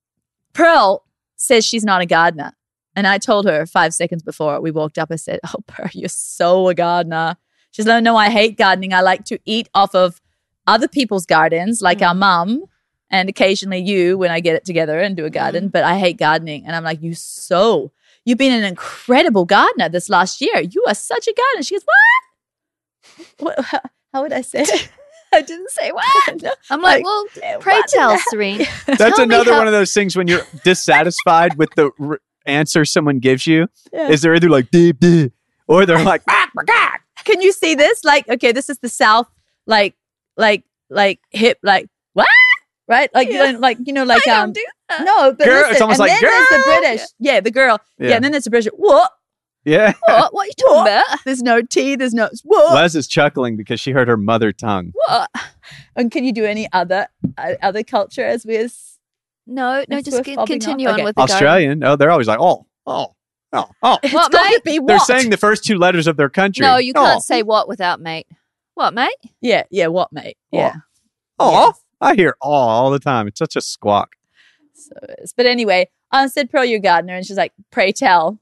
Speaker 2: Pearl says she's not a gardener. And I told her five seconds before we walked up, I said, oh, Pearl, you're so a gardener. She's like, no, I hate gardening. I like to eat off of other people's gardens, like
Speaker 4: Mm.
Speaker 2: our mum, and occasionally you when I get it together and do a garden. But I hate gardening. And I'm like, you so, you've been an incredible gardener this last year. You are such a gardener. She goes, what? What? How, how would I say it? I didn't say what. No.
Speaker 4: I'm like,
Speaker 2: Like,
Speaker 4: well,
Speaker 2: eh,
Speaker 4: pray
Speaker 2: what in
Speaker 4: tell,
Speaker 2: the-
Speaker 4: Serene.
Speaker 3: That's
Speaker 4: Tell me
Speaker 3: another
Speaker 4: how-
Speaker 3: one of those things when you're dissatisfied with the r- answer someone gives you.
Speaker 2: Yeah.
Speaker 3: Is they're either like deep, deep, or they're like, ah, my God.
Speaker 2: Can you see this? Like, okay, this is the South, like, like, like hip, like what? Right? Like,
Speaker 4: Yeah.
Speaker 2: you know, like, you know, like,
Speaker 4: I
Speaker 2: um,
Speaker 4: don't do that.
Speaker 2: no, but
Speaker 3: Girl,
Speaker 2: listen,
Speaker 3: it's almost
Speaker 2: and
Speaker 3: like,
Speaker 2: then there's the
Speaker 3: girl.
Speaker 2: British. Yeah, the girl. Yeah.
Speaker 3: Yeah.
Speaker 2: and then there's the British. What?
Speaker 3: Yeah.
Speaker 4: What? What are you talking
Speaker 2: What?
Speaker 4: about?
Speaker 2: There's no T. There's no what?
Speaker 3: Les is chuckling because she heard her mother tongue.
Speaker 4: What?
Speaker 2: And can you do any other uh, other culture as we're s-
Speaker 4: No, no,
Speaker 2: It's
Speaker 4: just
Speaker 2: worth
Speaker 4: c-
Speaker 2: fobbing
Speaker 4: continue
Speaker 2: off?
Speaker 4: on
Speaker 2: Okay.
Speaker 4: with the garden.
Speaker 3: Australian. Oh, they're always like, oh, oh, oh, oh.
Speaker 2: It's
Speaker 4: What,
Speaker 2: got to
Speaker 4: mate?
Speaker 2: be
Speaker 3: They're
Speaker 2: what?
Speaker 3: saying the first two letters of their country.
Speaker 4: No, you can't
Speaker 3: Oh,
Speaker 4: say what without mate. What, mate?
Speaker 2: Yeah, yeah. What, mate? Yeah.
Speaker 3: Oh,
Speaker 2: Yes.
Speaker 3: I hear oh all the time. It's such a squawk.
Speaker 2: So it is. But anyway, I said, Pearl, you're a gardener. And she's like, pray tell.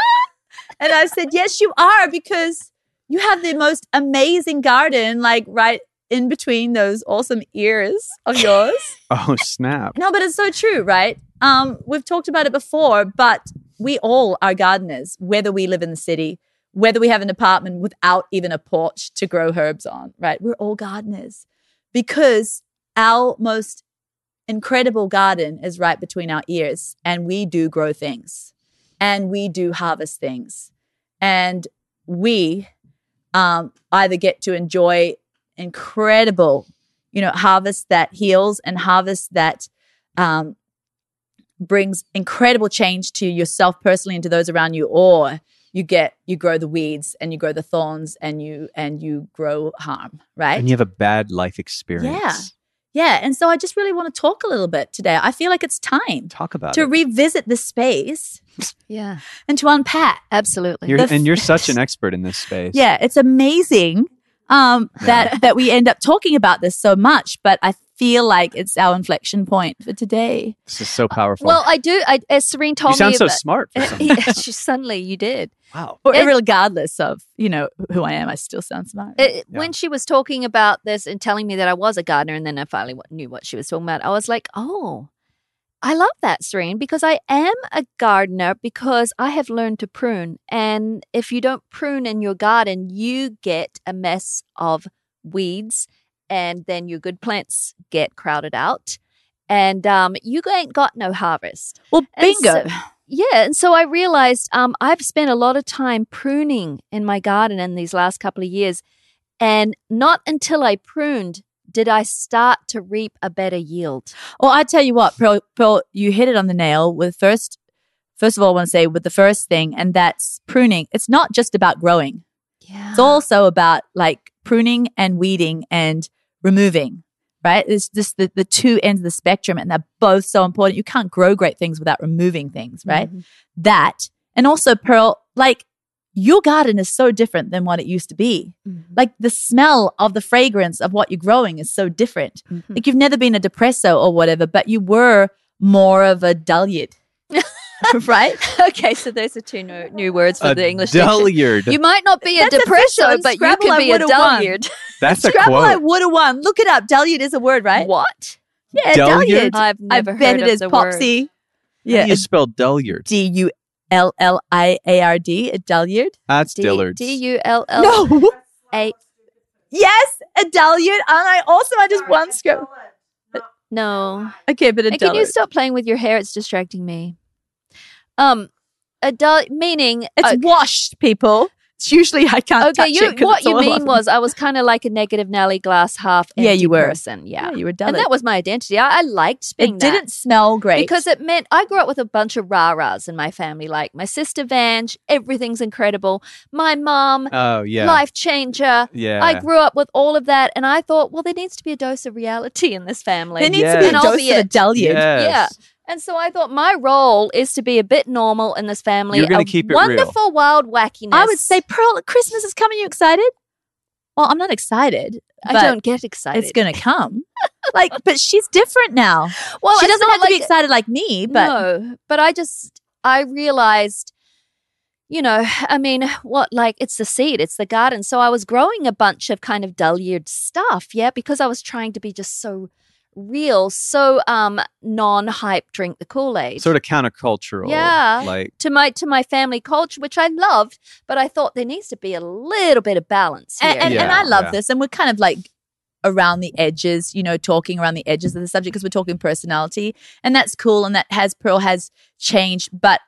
Speaker 2: And I said, yes, you are, because you have the most amazing garden, like right in between those awesome ears of yours.
Speaker 3: Oh, snap.
Speaker 2: No, but it's so true, right? Um, we've talked about it before, but we all are gardeners, whether we live in the city, whether we have an apartment without even a porch to grow herbs on, right? We're all gardeners because our most incredible garden is right between our ears, and we do grow things and we do harvest things. And we um, either get to enjoy incredible, you know, harvest that heals and harvest that um, brings incredible change to yourself personally and to those around you, or you get you grow the weeds and you grow the thorns and you and you grow harm, right?
Speaker 3: And you have a bad life experience.
Speaker 2: Yeah. Yeah. And so I just really want to talk a little bit today. I feel like it's time
Speaker 3: Talk about
Speaker 2: to
Speaker 3: it.
Speaker 2: revisit this space
Speaker 4: Yeah,
Speaker 2: and to unpack.
Speaker 4: absolutely.
Speaker 3: You're,
Speaker 2: the f-
Speaker 3: and you're such an expert in this space.
Speaker 2: Yeah, it's amazing um, that that we end up talking about this so much, but I feel like it's our inflection point for today.
Speaker 3: This is so powerful.
Speaker 4: Well, I do. I, as Serene told
Speaker 3: you sound
Speaker 4: me,
Speaker 3: so
Speaker 4: about-
Speaker 3: smart for something.
Speaker 4: Yeah, she- suddenly you did.
Speaker 3: Wow.
Speaker 2: Or
Speaker 4: It-
Speaker 2: regardless of, you know, who I am, I still sound smart.
Speaker 4: It,
Speaker 3: Yeah.
Speaker 4: When she was talking about this and telling me that I was a gardener, and then I finally w- knew what she was talking about, I was like, oh, I love that, Serene, because I am a gardener because I have learned to prune. And if you don't prune in your garden, you get a mess of weeds, and then your good plants get crowded out. And um, you ain't got no harvest.
Speaker 2: Well,
Speaker 4: And
Speaker 2: bingo.
Speaker 4: so- Yeah, and so I realized um, I've spent a lot of time pruning in my garden in these last couple of years, and not until I pruned did I start to reap a better yield.
Speaker 2: Well, I tell you what, Pearl, Pearl, you hit it on the nail with first. First of all, I want to say with the first thing, and that's pruning. It's not just about growing.
Speaker 4: Yeah,
Speaker 2: It's also about like pruning and weeding and removing, right? It's just the, the two ends of the spectrum, and they're both so important. You can't grow great things without removing things, right?
Speaker 4: Mhm.
Speaker 2: That, and also, Pearl, like your garden is so different than what it used to be.
Speaker 4: Mhm.
Speaker 2: Like the smell of the fragrance of what you're growing is so different.
Speaker 4: Mhm.
Speaker 2: Like you've never been a depresso or whatever, but you were more of a dulliard, right?
Speaker 4: Okay, so those are two new, new words for
Speaker 3: A
Speaker 4: the English dictionary.
Speaker 3: dulliard.
Speaker 4: You might not be a
Speaker 2: That's official.
Speaker 4: depresso,
Speaker 2: In
Speaker 4: but you
Speaker 2: Scrabble,
Speaker 4: can
Speaker 2: I
Speaker 4: be a
Speaker 2: would've won.
Speaker 4: dulliard.
Speaker 3: That's a
Speaker 2: Scrabble, I
Speaker 3: quote.
Speaker 2: would have won. Look it up. Dulliard is a word, right?
Speaker 4: What?
Speaker 2: Yeah,
Speaker 3: Dulliard?
Speaker 2: dulliard.
Speaker 4: I've
Speaker 2: I
Speaker 4: never
Speaker 2: bet
Speaker 4: heard
Speaker 2: it
Speaker 4: of
Speaker 2: is
Speaker 4: the word.
Speaker 2: Popsy.
Speaker 3: How
Speaker 2: Yeah,
Speaker 3: do you spell dulliard?
Speaker 2: D U L L I A R D, a dulliard.
Speaker 3: That's
Speaker 4: D-
Speaker 3: Dillard's.
Speaker 4: D U L L
Speaker 2: No.
Speaker 4: A.
Speaker 2: Yes, a dulliard. And I also, I just won Scrabble.
Speaker 4: No.
Speaker 2: Okay, but a
Speaker 4: Hey, can you
Speaker 2: dulliard.
Speaker 4: stop playing with your hair? It's distracting me. Um, a dull meaning.
Speaker 2: It's
Speaker 4: uh,
Speaker 2: washed, people. It's usually I can't
Speaker 4: okay.
Speaker 2: touch
Speaker 4: You,
Speaker 2: it 'cause
Speaker 4: what
Speaker 2: it's
Speaker 4: you
Speaker 2: all
Speaker 4: mean
Speaker 2: on.
Speaker 4: was I was kind of like a negative Nelly glass half empty
Speaker 2: Yeah, you were.
Speaker 4: person. Yeah,
Speaker 2: Yeah, you were
Speaker 4: and
Speaker 2: dullard.
Speaker 4: that was my identity. I, I liked being
Speaker 2: It
Speaker 4: that.
Speaker 2: didn't smell great.
Speaker 4: Because it meant I grew up with a bunch of rah-rahs in my family. Like my sister Vange, everything's incredible. My mom,
Speaker 3: Oh, yeah.
Speaker 4: life changer.
Speaker 3: Yeah.
Speaker 4: I grew up with all of that, and I thought, well, there needs to be a dose of reality in this family.
Speaker 2: there needs
Speaker 3: Yes.
Speaker 2: to be a
Speaker 4: And I'll
Speaker 2: dose
Speaker 4: be
Speaker 2: of a
Speaker 4: it.
Speaker 2: dulliard.
Speaker 3: Yes.
Speaker 4: Yeah. And so I thought my role is to be a bit normal in this family.
Speaker 3: You're gonna
Speaker 4: a
Speaker 3: keep it real.
Speaker 4: wonderful, wild wackiness.
Speaker 2: I would say, Pearl, Christmas is coming. You excited? Well, I'm not excited.
Speaker 4: I
Speaker 2: but
Speaker 4: don't get excited.
Speaker 2: It's going to come. Like, but she's different now.
Speaker 4: Well,
Speaker 2: she
Speaker 4: it's
Speaker 2: doesn't
Speaker 4: not
Speaker 2: have to be
Speaker 4: like-
Speaker 2: excited like me, but
Speaker 4: no, but I just I realized, you know, I mean, what like it's the seed, it's the garden. So I was growing a bunch of kind of dulliard stuff, yeah, because I was trying to be just so real, so um non-hype, drink the Kool-Aid.
Speaker 3: Sort of countercultural.
Speaker 4: Yeah.
Speaker 3: Like,
Speaker 4: to my to my family culture, which I loved, but I thought there needs to be a little bit of balance here.
Speaker 2: and, and, and
Speaker 3: Yeah,
Speaker 2: I love
Speaker 3: yeah.
Speaker 2: this. And we're kind of like around the edges, you know, talking around the edges of the subject because we're talking personality. And that's cool. And that has, Pearl has changed. But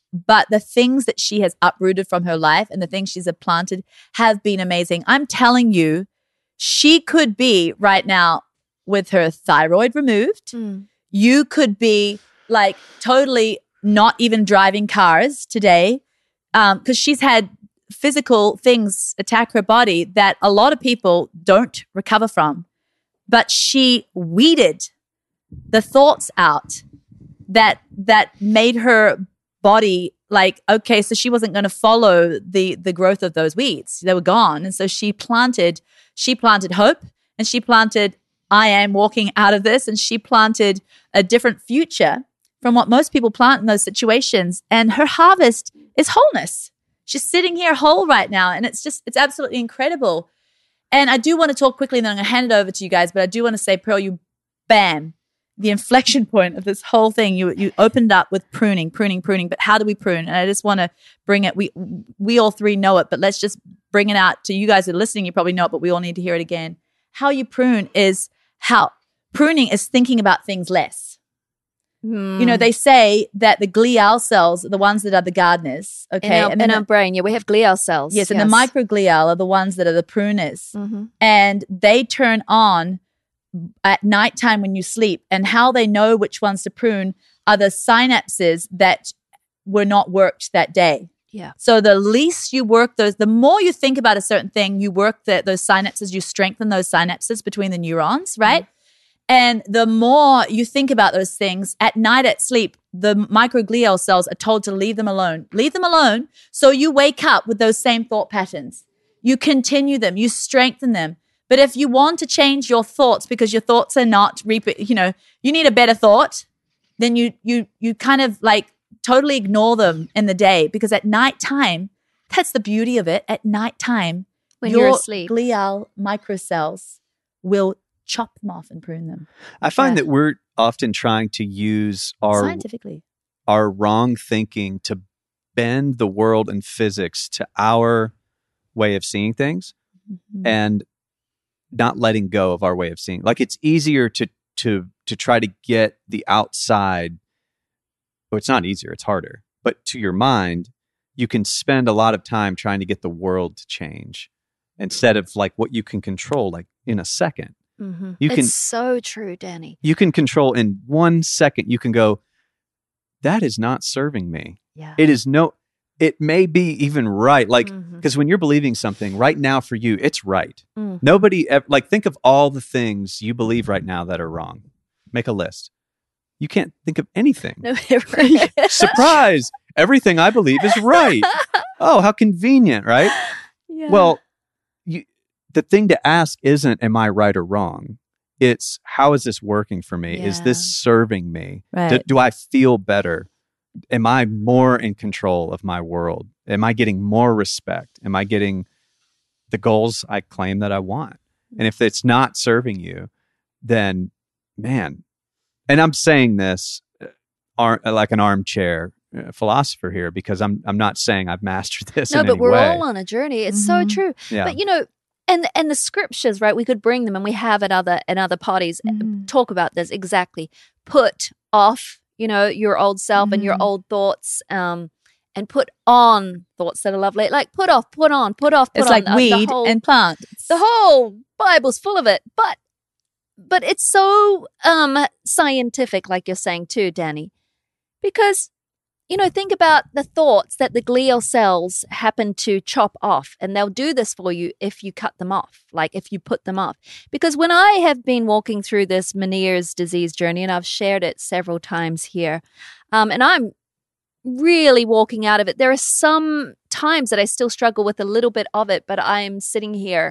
Speaker 2: but the things that she has uprooted from her life and the things she's planted have been amazing. I'm telling you, she could be right now with her thyroid removed.
Speaker 4: Mm.
Speaker 2: You could be like totally not even driving cars today because um, she's had physical things attack her body that a lot of people don't recover from. But she weeded the thoughts out that that made her body like, okay, so she wasn't going to follow the the growth of those weeds. They were gone. And so she planted, she planted hope and she planted, I am walking out of this, and she planted a different future from what most people plant in those situations. And her harvest is wholeness. She's sitting here whole right now. And it's just, it's absolutely incredible. And I do want to talk quickly, and then I'm going to hand it over to you guys, but I do want to say, Pearl, you, bam, the inflection point of this whole thing, you you opened up with pruning, pruning, pruning, but how do we prune? And I just want to bring it, we we all three know it, but let's just bring it out to you guys that are listening. You probably know it, but we all need to hear it again. How you prune is how, pruning is thinking about things less.
Speaker 4: Mm.
Speaker 2: You know, they say that the glial cells are the ones that are the gardeners, okay?
Speaker 4: In our,
Speaker 2: and
Speaker 4: in
Speaker 2: then
Speaker 4: our brain, yeah, we have glial cells.
Speaker 2: Yes, and the microglial are the ones that are the pruners.
Speaker 4: Mm-hmm.
Speaker 2: And they turn on at nighttime when you sleep. And how they know which ones to prune are the synapses that were not worked that day.
Speaker 4: Yeah.
Speaker 2: So the least you work those, the more you think about a certain thing, you work the, those synapses, you strengthen those synapses between the neurons, right? Mm-hmm. And the more you think about those things at night at sleep, the microglial cells are told to leave them alone. Leave them alone. So you wake up with those same thought patterns. You continue them. You strengthen them. But if you want to change your thoughts because your thoughts are not, you know, you need a better thought, then you you you kind of like totally ignore them in the day, because at nighttime, that's the beauty of it. At nighttime,
Speaker 4: when
Speaker 2: your
Speaker 4: you're asleep,
Speaker 2: glial microcells will chop them off and prune them.
Speaker 3: I find
Speaker 2: Yeah.
Speaker 3: that we're often trying to use our
Speaker 2: Scientifically.
Speaker 3: our wrong thinking to bend the world and physics to our way of seeing things,
Speaker 2: Mhm.
Speaker 3: and not letting go of our way of seeing. Like, it's easier to to to try to get the outside. Well, it's not easier, it's harder. But to your mind, you can spend a lot of time trying to get the world to change instead of like what you can control like in a second.
Speaker 4: mm-hmm.
Speaker 3: You
Speaker 4: it's
Speaker 3: can
Speaker 4: so true, Danny.
Speaker 3: you can control in one second. You can go, that is not serving me.
Speaker 4: Yeah.
Speaker 3: It is no, it may be even right. Like,
Speaker 4: Mhm.
Speaker 3: because when you're believing something right now for you, it's right.
Speaker 4: Mm.
Speaker 3: Nobody, ev- like, think of all the things you believe right now that are wrong. Make a list. You can't think of anything.
Speaker 4: No,
Speaker 3: Surprise! Everything I believe is right. Oh, how convenient, right?
Speaker 4: Yeah.
Speaker 3: Well, you, the thing to ask isn't, am I right or wrong? It's, how is this working for me? Is this
Speaker 4: Yeah.
Speaker 3: serving me?
Speaker 2: Right.
Speaker 3: Do, do I feel better? Am I more in control of my world? Am I getting more respect? Am I getting the goals I claim that I want? And if it's not serving you, then, man, and I'm saying this uh, ar- like an armchair uh, philosopher here, because I'm I'm not saying I've mastered this
Speaker 4: no,
Speaker 3: in
Speaker 4: but
Speaker 3: any
Speaker 4: we're
Speaker 3: way.
Speaker 4: all on a journey. It's so
Speaker 2: Mhm.
Speaker 4: true.
Speaker 3: Yeah.
Speaker 4: But you know, and and the scriptures, right? We could bring them, and we have at other at other parties uh,
Speaker 2: Mhm.
Speaker 4: talk about this exactly. Put off, you know, your old self and your
Speaker 2: Mhm.
Speaker 4: old thoughts, um, and put on thoughts that are lovely. Like put off, put on, put off, put
Speaker 2: It's
Speaker 4: on.
Speaker 2: like
Speaker 4: Uh, the
Speaker 2: weed
Speaker 4: whole-
Speaker 2: and plant.
Speaker 4: the whole Bible's full of it, but but it's so um scientific, like you're saying too, Danny, because you know, think about the thoughts that the glial cells happen to chop off, and they'll do this for you if you cut them off, like if you put them off. Because when I have been walking through this Meniere's disease journey, and I've shared it several times here, um, and I'm really walking out of it. There are some times that I still struggle with a little bit of it, but I am sitting here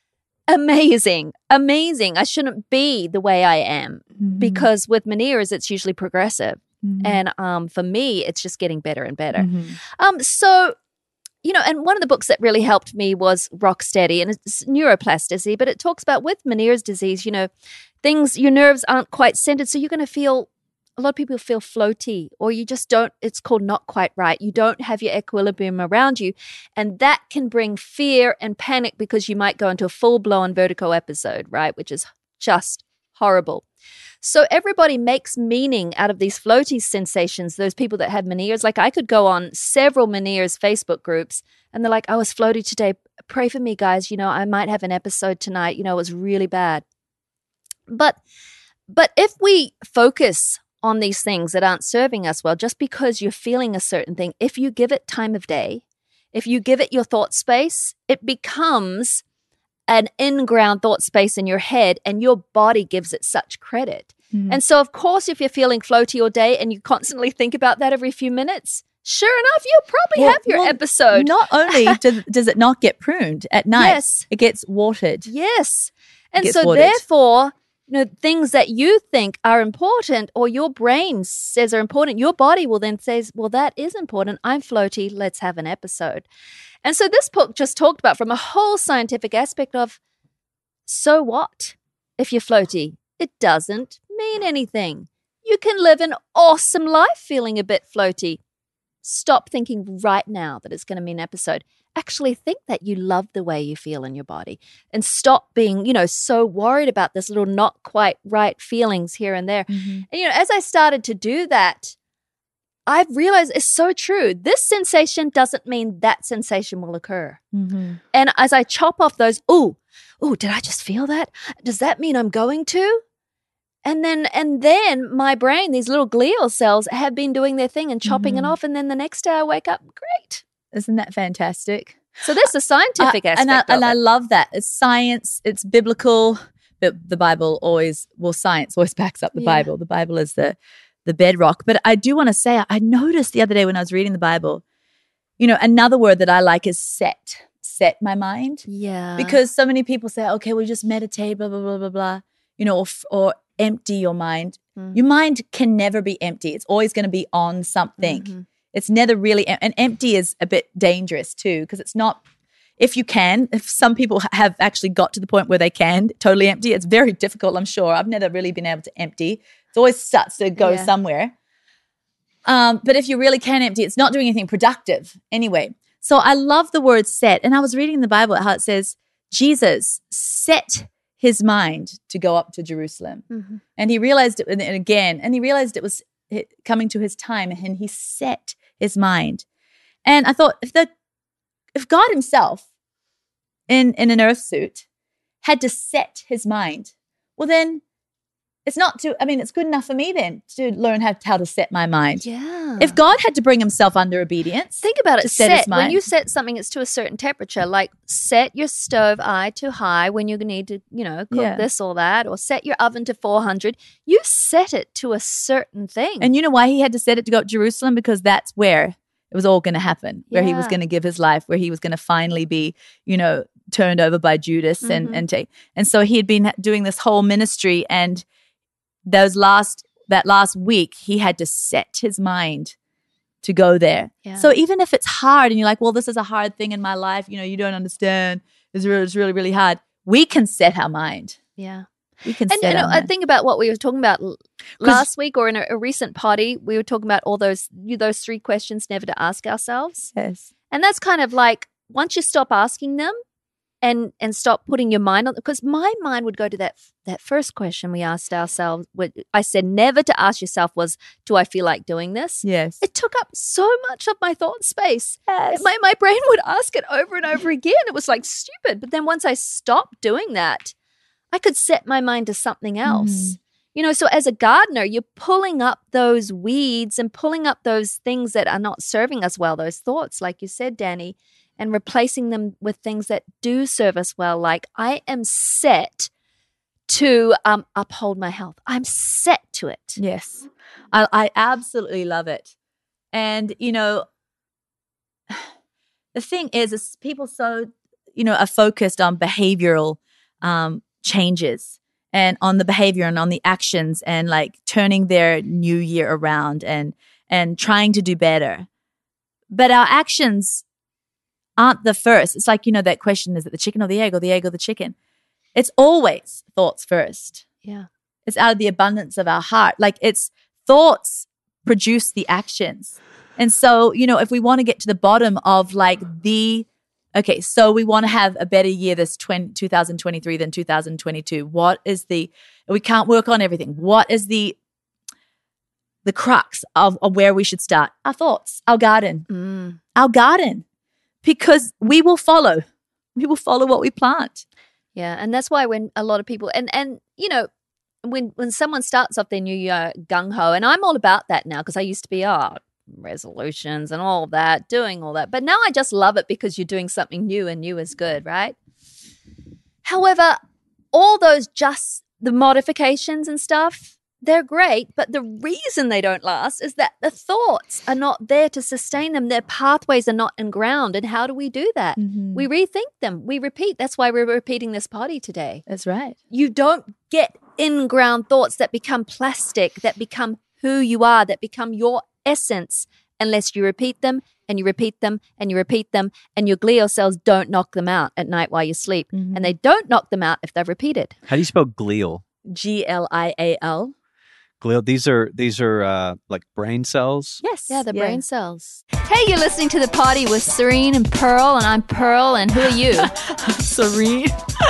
Speaker 4: amazing, amazing. I shouldn't be the way I am,
Speaker 2: Mhm.
Speaker 4: because with Meniere's, it's usually progressive.
Speaker 2: Mhm.
Speaker 4: And um, for me, it's just getting better and better.
Speaker 2: Mhm.
Speaker 4: Um, so, you know, and one of the books that really helped me was Rock Steady, and it's neuroplasticity, but it talks about with Meniere's disease, you know, things, your nerves aren't quite centered. So you're going to feel, a lot of people feel floaty, or you just don't, it's called not quite right. You don't have your equilibrium around you. And that can bring fear and panic, because you might go into a full blown vertigo episode, right? Which is just horrible. So everybody makes meaning out of these floaty sensations, those people that have Meniere's. Like I could go on several Meniere's Facebook groups and they're like, I was floaty today. Pray for me, guys. You know, I might have an episode tonight. You know, it was really bad. But, but if we focus on these things that aren't serving us well, just because you're feeling a certain thing, if you give it time of day, if you give it your thought space, it becomes an in-ground thought space in your head, and your body gives it such credit. Mm-hmm. And so, of course, if you're feeling floaty all day and you constantly think about that every few minutes, sure enough, you'll probably
Speaker 2: well,
Speaker 4: have your
Speaker 2: well,
Speaker 4: episode.
Speaker 2: Not only does, does it not get pruned at night,
Speaker 4: yes.
Speaker 2: it gets watered.
Speaker 4: Yes. And
Speaker 2: gets
Speaker 4: so,
Speaker 2: watered.
Speaker 4: therefore, you know, things that you think are important or your brain says are important, your body will then say, well, that is important. I'm floaty. Let's have an episode. And so this book just talked about from a whole scientific aspect of, so what if you're floaty? It doesn't mean anything. You can live an awesome life feeling a bit floaty. Stop thinking right now that it's going to be an episode. Actually think that you love the way you feel in your body and stop being, you know, so worried about this little not quite right feelings here and there. Mm-hmm. And, you know, as I started to do that, I've realized it's so true. This sensation doesn't mean that sensation will occur. Mm-hmm. And as I chop off those, ooh, ooh, did I just feel that? Does that mean I'm going to? And then and then my brain, these little glial cells have been doing their thing and chopping
Speaker 2: mm-hmm.
Speaker 4: it off. And then the next day I wake up, great.
Speaker 2: Isn't that fantastic?
Speaker 4: So there's the scientific
Speaker 2: uh,
Speaker 4: aspect
Speaker 2: and I,
Speaker 4: of
Speaker 2: and
Speaker 4: it.
Speaker 2: I love that. It's science, it's biblical, but the Bible always, well, science always backs up the
Speaker 4: Yeah.
Speaker 2: Bible. The Bible is the the bedrock. But I do want to say, I noticed the other day when I was reading the Bible, you know, another word that I like is set, set my mind.
Speaker 4: Yeah.
Speaker 2: Because so many people say, okay, well, just meditate, blah, blah, blah, blah, blah, you know, or, or empty your mind. Mm. Your mind can never be empty. It's always going to be on something. Mm-hmm. It's never really, and empty is a bit dangerous too, because it's not, if you can, if some people have actually got to the point where they can totally empty, it's very difficult, I'm sure. I've never really been able to empty. It always starts to go
Speaker 4: yeah.
Speaker 2: somewhere. Um, but if you really can empty, it's not doing anything productive anyway. So I love the word set. And I was reading in the Bible how it says, Jesus set his mind to go up to Jerusalem. Mm-hmm. And he realized it, and again, and he realized it was coming to his time, and he set his mind. And I thought, if the if God himself in, in an earth suit had to set his mind, well then it's not too, I mean, it's good enough for me then to learn how, how to set my mind.
Speaker 4: Yeah.
Speaker 2: If God had to bring himself under obedience.
Speaker 4: Think about it.
Speaker 2: To set,
Speaker 4: set
Speaker 2: his mind,
Speaker 4: when you set something, it's to a certain temperature. Like set your stove eye to high when you need to, you know, cook
Speaker 2: Yeah.
Speaker 4: this or that, or set your oven to four hundred. You set it to a certain thing.
Speaker 2: And you know why he had to set it to go up to Jerusalem? Because that's where it was all going to happen, where he was
Speaker 4: Yeah.
Speaker 2: going to give his life, where he was going to finally be, you know, turned over by Judas and
Speaker 4: Mhm.
Speaker 2: and take. And so he had been doing this whole ministry, and those last that last week he had to set his mind to go there.
Speaker 4: Yeah.
Speaker 2: So even if it's hard and you're like, well, this is a hard thing in my life, you know, you don't understand. It's really, it's really, really hard. We can set our mind.
Speaker 4: yeah.
Speaker 2: We can
Speaker 4: And
Speaker 2: set
Speaker 4: you know,
Speaker 2: our
Speaker 4: I
Speaker 2: mind.
Speaker 4: think about what we were talking about l- last week or in a, a recent party. We were talking about all those you, those three questions never to ask ourselves.
Speaker 2: Yes.
Speaker 4: And that's kind of like once you stop asking them and and stop putting your mind on, because my mind would go to that that first question we asked ourselves. What I said never to ask yourself was, do I feel like doing this?
Speaker 2: Yes.
Speaker 4: It took up so much of my thought space.
Speaker 2: Yes.
Speaker 4: My my brain would ask it over and over again. It was like stupid. But then once I stopped doing that, I could set my mind to something else.
Speaker 2: Mm.
Speaker 4: You know, so as a gardener, you're pulling up those weeds and pulling up those things that are not serving us well, those thoughts, like you said, Danny, and replacing them with things that do serve us well. Like I am set to um, uphold my health. I'm set to it.
Speaker 2: Yes. I, I absolutely love it. And, you know, the thing is, is people so, you know, are focused on behavioral um, changes and on the behavior and on the actions and like turning their new year around and and trying to do better. But our actions aren't the first. It's like, you know, that question, is it the chicken or the egg or the egg or the chicken? It's always thoughts first.
Speaker 4: Yeah.
Speaker 2: It's out of the abundance of our heart. Like it's thoughts produce the actions. And so, you know, if we want to get to the bottom of like the okay, so we want to have a better year this twenty, twenty twenty-three than two thousand twenty-two. What is the, we can't work on everything. What is the, the crux of, of where we should start? Our thoughts, our garden,
Speaker 4: Mm.
Speaker 2: our garden, because we will follow. We will follow what we plant.
Speaker 4: Yeah, and that's why when a lot of people and and you know when when someone starts off their new year gung ho, and I'm all about that now because I used to be oh resolutions and all that, doing all that, but now I just love it because you're doing something new, and new is good, right? However, all those just the modifications and stuff, they're great, but the reason they don't last is that the thoughts are not there to sustain them. Their pathways are not in ground. And how do we do that?
Speaker 2: Mhm.
Speaker 4: We rethink them. We repeat. That's why we're repeating this potty today.
Speaker 2: That's right.
Speaker 4: You don't get in ground thoughts that become plastic, that become who you are, that become your essence, unless you repeat them and you repeat them and you repeat them, and your glial cells don't knock them out at night while you sleep.
Speaker 2: Mhm.
Speaker 4: And they don't knock them out if they're repeated.
Speaker 3: How do you spell glial?
Speaker 2: G L I A L.
Speaker 3: Glial. These are these are uh, like brain cells.
Speaker 2: Yes.
Speaker 4: Yeah, the brain cells. Hey, you're listening to The Potty with Serene and Pearl, and I'm Pearl, and who are you?
Speaker 2: Serene.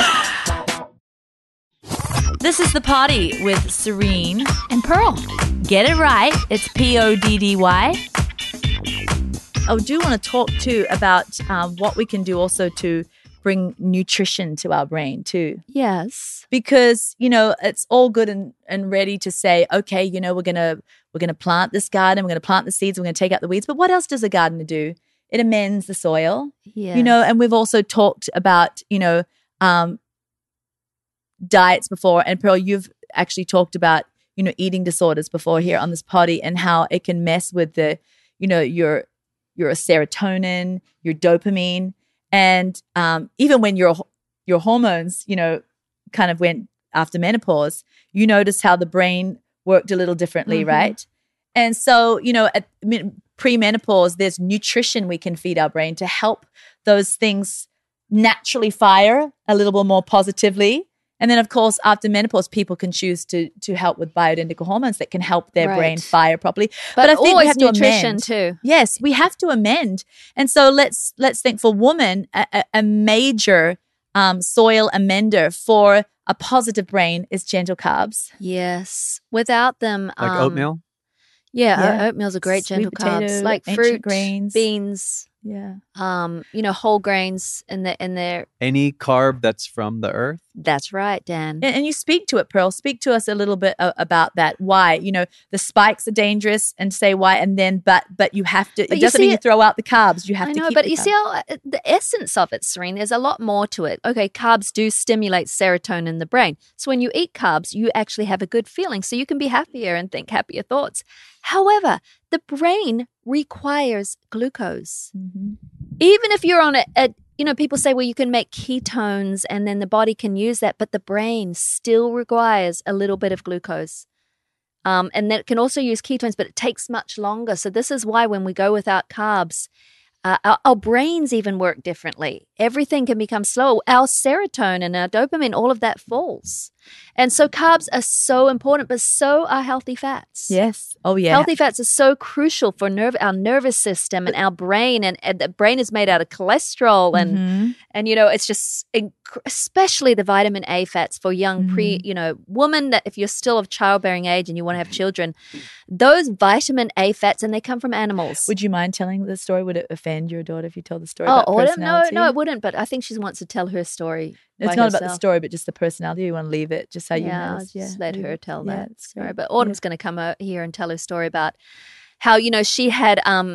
Speaker 2: This is The Potty with Serene.
Speaker 4: And Pearl.
Speaker 2: Get it right. It's P O D D Y. I do want to talk too about um, what we can do also to bring nutrition to our brain too.
Speaker 4: Yes.
Speaker 2: Because, you know, it's all good and, and ready to say, okay, you know, we're gonna we're gonna plant this garden, we're gonna plant the seeds, we're gonna take out the weeds. But what else does a gardener do? It amends the soil.
Speaker 4: Yeah.
Speaker 2: You know, and we've also talked about, you know, um, diets before. And Pearl, you've actually talked about, you know, eating disorders before here on this potty, and how it can mess with the, you know, your your serotonin, your dopamine, and um, even when your your hormones, you know, kind of went after menopause, you notice how the brain worked a little differently,
Speaker 4: Mhm.
Speaker 2: right? And so, you know, at men- pre-menopause, there's nutrition we can feed our brain to help those things naturally fire a little bit more positively. And then, of course, after menopause, people can choose to to help with bioidentical hormones that can help their
Speaker 4: Right.
Speaker 2: brain fire properly.
Speaker 4: but,
Speaker 2: but I think we
Speaker 4: always
Speaker 2: have to
Speaker 4: nutrition
Speaker 2: amend.
Speaker 4: too.
Speaker 2: Yes, we have to amend. And so let's let's think for women, a, a- a major um, soil amender for a positive brain is gentle carbs.
Speaker 4: Yes. Without them,
Speaker 3: Like
Speaker 4: um,
Speaker 3: oatmeal.
Speaker 4: Yeah,
Speaker 2: Yeah.
Speaker 4: o- oatmeal's a great
Speaker 2: Sweet
Speaker 4: gentle
Speaker 2: potato,
Speaker 4: carbs, like
Speaker 2: ancient
Speaker 4: fruit,
Speaker 2: grains.
Speaker 4: beans,
Speaker 2: Yeah.
Speaker 4: um, you know, whole grains in the in their.
Speaker 3: Any carb that's from the earth.
Speaker 4: That's right, Dan.
Speaker 2: And, and you speak to it, Pearl. Speak to us a little bit uh, about that. Why? You know, the spikes are dangerous, and say why, and then but but you have to.
Speaker 4: But
Speaker 2: It
Speaker 4: you
Speaker 2: doesn't
Speaker 4: see
Speaker 2: mean you
Speaker 4: it-
Speaker 2: throw out the carbs. You have
Speaker 4: I
Speaker 2: to
Speaker 4: know,
Speaker 2: keep
Speaker 4: but
Speaker 2: the
Speaker 4: you
Speaker 2: carbs.
Speaker 4: see how uh, the essence of it, Serene, there's a lot more to it. Okay, carbs do stimulate serotonin in the brain. So when you eat carbs, you actually have a good feeling. So you can be happier and think happier thoughts. However, the brain requires glucose.
Speaker 2: Mhm.
Speaker 4: Even if you're on a, a you know, people say, well, you can make ketones and then the body can use that, but the brain still requires a little bit of glucose. Um, and then it can also use ketones, but it takes much longer. So this is why when we go without carbs, uh, our, our brains even work differently. Everything can become slow. Our serotonin, our dopamine, all of that falls. And so carbs are so important, but so are healthy fats.
Speaker 2: Yes. Oh yeah.
Speaker 4: Healthy fats are so crucial for nerve, our nervous system and our brain, and, and the brain is made out of cholesterol, and
Speaker 2: Mhm.
Speaker 4: and you know it's just inc- especially the vitamin A fats for young pre
Speaker 2: Mhm.
Speaker 4: you know women, that if you're still of childbearing age and you want to have children, those vitamin A fats, and they come from animals.
Speaker 2: Would you mind telling the story? Would it offend your daughter if you told the story
Speaker 4: oh,
Speaker 2: about
Speaker 4: autumn? No,
Speaker 2: personality?
Speaker 4: no, it wouldn't. But I think she wants to tell her story.
Speaker 2: It's
Speaker 4: by
Speaker 2: not about the
Speaker 4: herself.
Speaker 2: story, but just the personality. You want to leave it just how you
Speaker 4: yeah,
Speaker 2: noticed.
Speaker 4: just let
Speaker 2: leave
Speaker 4: her
Speaker 2: it.
Speaker 4: tell
Speaker 2: Yeah,
Speaker 4: that
Speaker 2: it's
Speaker 4: story.
Speaker 2: great.
Speaker 4: But Autumn's going to come out here and tell her story about how, you know, she had um,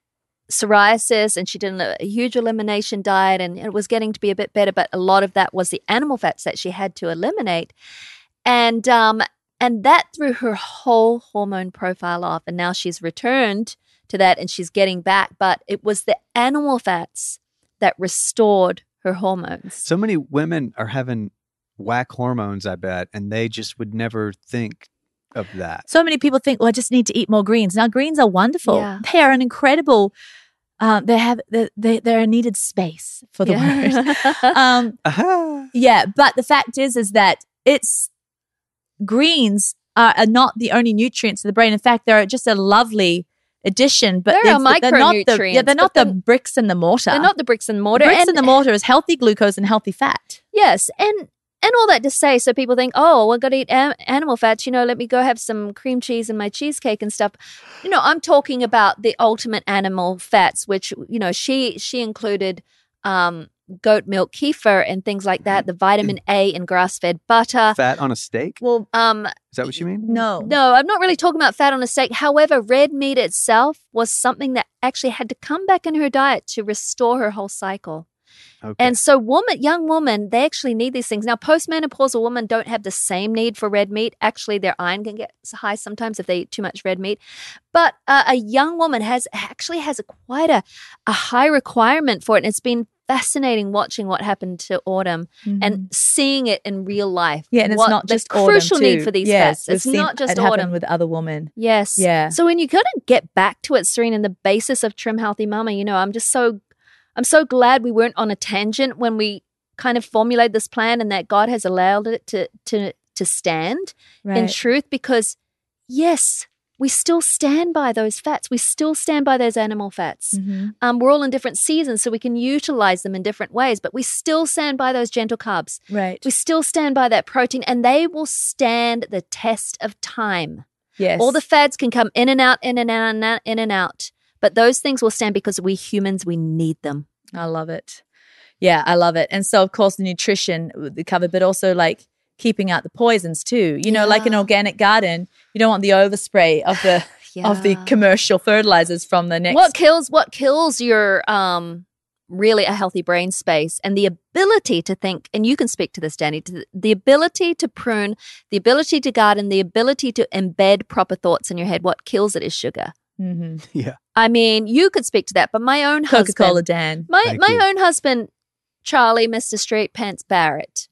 Speaker 4: psoriasis and she did a huge elimination diet, and it was getting to be a bit better, but a lot of that was the animal fats that she had to eliminate. And um, and that threw her whole hormone profile off. And now she's returned to that and she's getting back. But it was the animal fats that restored her hormones.
Speaker 3: So many women are having whack hormones, I bet, and they just would never think of that.
Speaker 2: So many people think, well, I just need to eat more greens. Now, greens are wonderful.
Speaker 4: Yeah.
Speaker 2: They are an incredible. Um, they have they, they they're a needed space for the word. Um,
Speaker 3: Aha.
Speaker 2: yeah, but the fact is, is that it's greens are, are not the only nutrients of the brain. In fact, they're just a lovely. addition, but
Speaker 4: There are
Speaker 2: they're, they're not the
Speaker 4: micronutrients,
Speaker 2: yeah, they're not
Speaker 4: but
Speaker 2: the
Speaker 4: then-
Speaker 2: bricks and the mortar.
Speaker 4: They're not the bricks and
Speaker 2: the
Speaker 4: mortar.
Speaker 2: bricks
Speaker 4: and,
Speaker 2: and the mortar is healthy glucose and healthy fat.
Speaker 4: Yes, and and all that to say, so people think, oh, we've got to eat am- animal fats. You know, let me go have some cream cheese in my cheesecake and stuff. You know, I'm talking about the ultimate animal fats, which you know she she included um, goat milk, kefir, and things like that. The vitamin A in grass-fed butter.
Speaker 3: Fat on a steak?
Speaker 2: Well,
Speaker 4: Um,
Speaker 3: Is that what you mean?
Speaker 2: no,
Speaker 4: no, I'm not really talking about fat on a steak. However, red meat itself was something that actually had to come back in her diet to restore her whole cycle.
Speaker 3: Okay.
Speaker 4: And so woman, young women, they actually need these things. Now, postmenopausal women don't have the same need for red meat. Actually, their iron can get high sometimes if they eat too much red meat. But uh, a young woman has actually has a quite a, a high requirement for it. And it's been fascinating watching what happened to Autumn
Speaker 2: Mhm.
Speaker 4: and seeing it in real life.
Speaker 2: yeah, and it's
Speaker 4: what
Speaker 2: not
Speaker 4: the
Speaker 2: just
Speaker 4: crucial
Speaker 2: autumn
Speaker 4: need
Speaker 2: too.
Speaker 4: for these
Speaker 2: yes,
Speaker 4: fats.
Speaker 2: we've
Speaker 4: It's
Speaker 2: seen
Speaker 4: not just
Speaker 2: it happen
Speaker 4: autumn.
Speaker 2: with other women.
Speaker 4: Yes.
Speaker 2: Yeah.
Speaker 4: So when you got to get back to it, Serene, and the basis of Trim Healthy Mama, you know, I'm just so, I'm so glad we weren't on a tangent when we kind of formulated this plan, and that God has allowed it to to to stand
Speaker 2: Right.
Speaker 4: in truth. Because yes, we still stand by those fats. We still stand by those animal fats.
Speaker 2: Mhm.
Speaker 4: Um, we're all in different seasons, so we can utilize them in different ways. But we still stand by those gentle carbs.
Speaker 2: Right.
Speaker 4: We still stand by that protein, and they will stand the test of time.
Speaker 2: Yes.
Speaker 4: All the fads can come in and out, in and out, in and out, in and out. But those things will stand because we humans, we need them.
Speaker 2: I love it. Yeah, I love it. And so, of course, the nutrition we covered, but also like keeping out the poisons too. You know, like an
Speaker 4: Yeah.
Speaker 2: organic garden, you don't want the overspray of the of the
Speaker 4: Yeah.
Speaker 2: commercial fertilizers from the next.
Speaker 4: What kills what kills your um really a healthy brain space and the ability to think, and you can speak to this, Danny, to the ability to prune, the ability to garden, the ability to embed proper thoughts in your head. What kills it is sugar.
Speaker 2: Mhm.
Speaker 3: Yeah.
Speaker 4: I mean, you could speak to that, but my own
Speaker 2: Coca Cola,
Speaker 4: husband,
Speaker 2: Dan.
Speaker 4: my
Speaker 3: Thank
Speaker 4: my
Speaker 3: you.
Speaker 4: own husband, Charlie, Mister Straight Pants Barrett,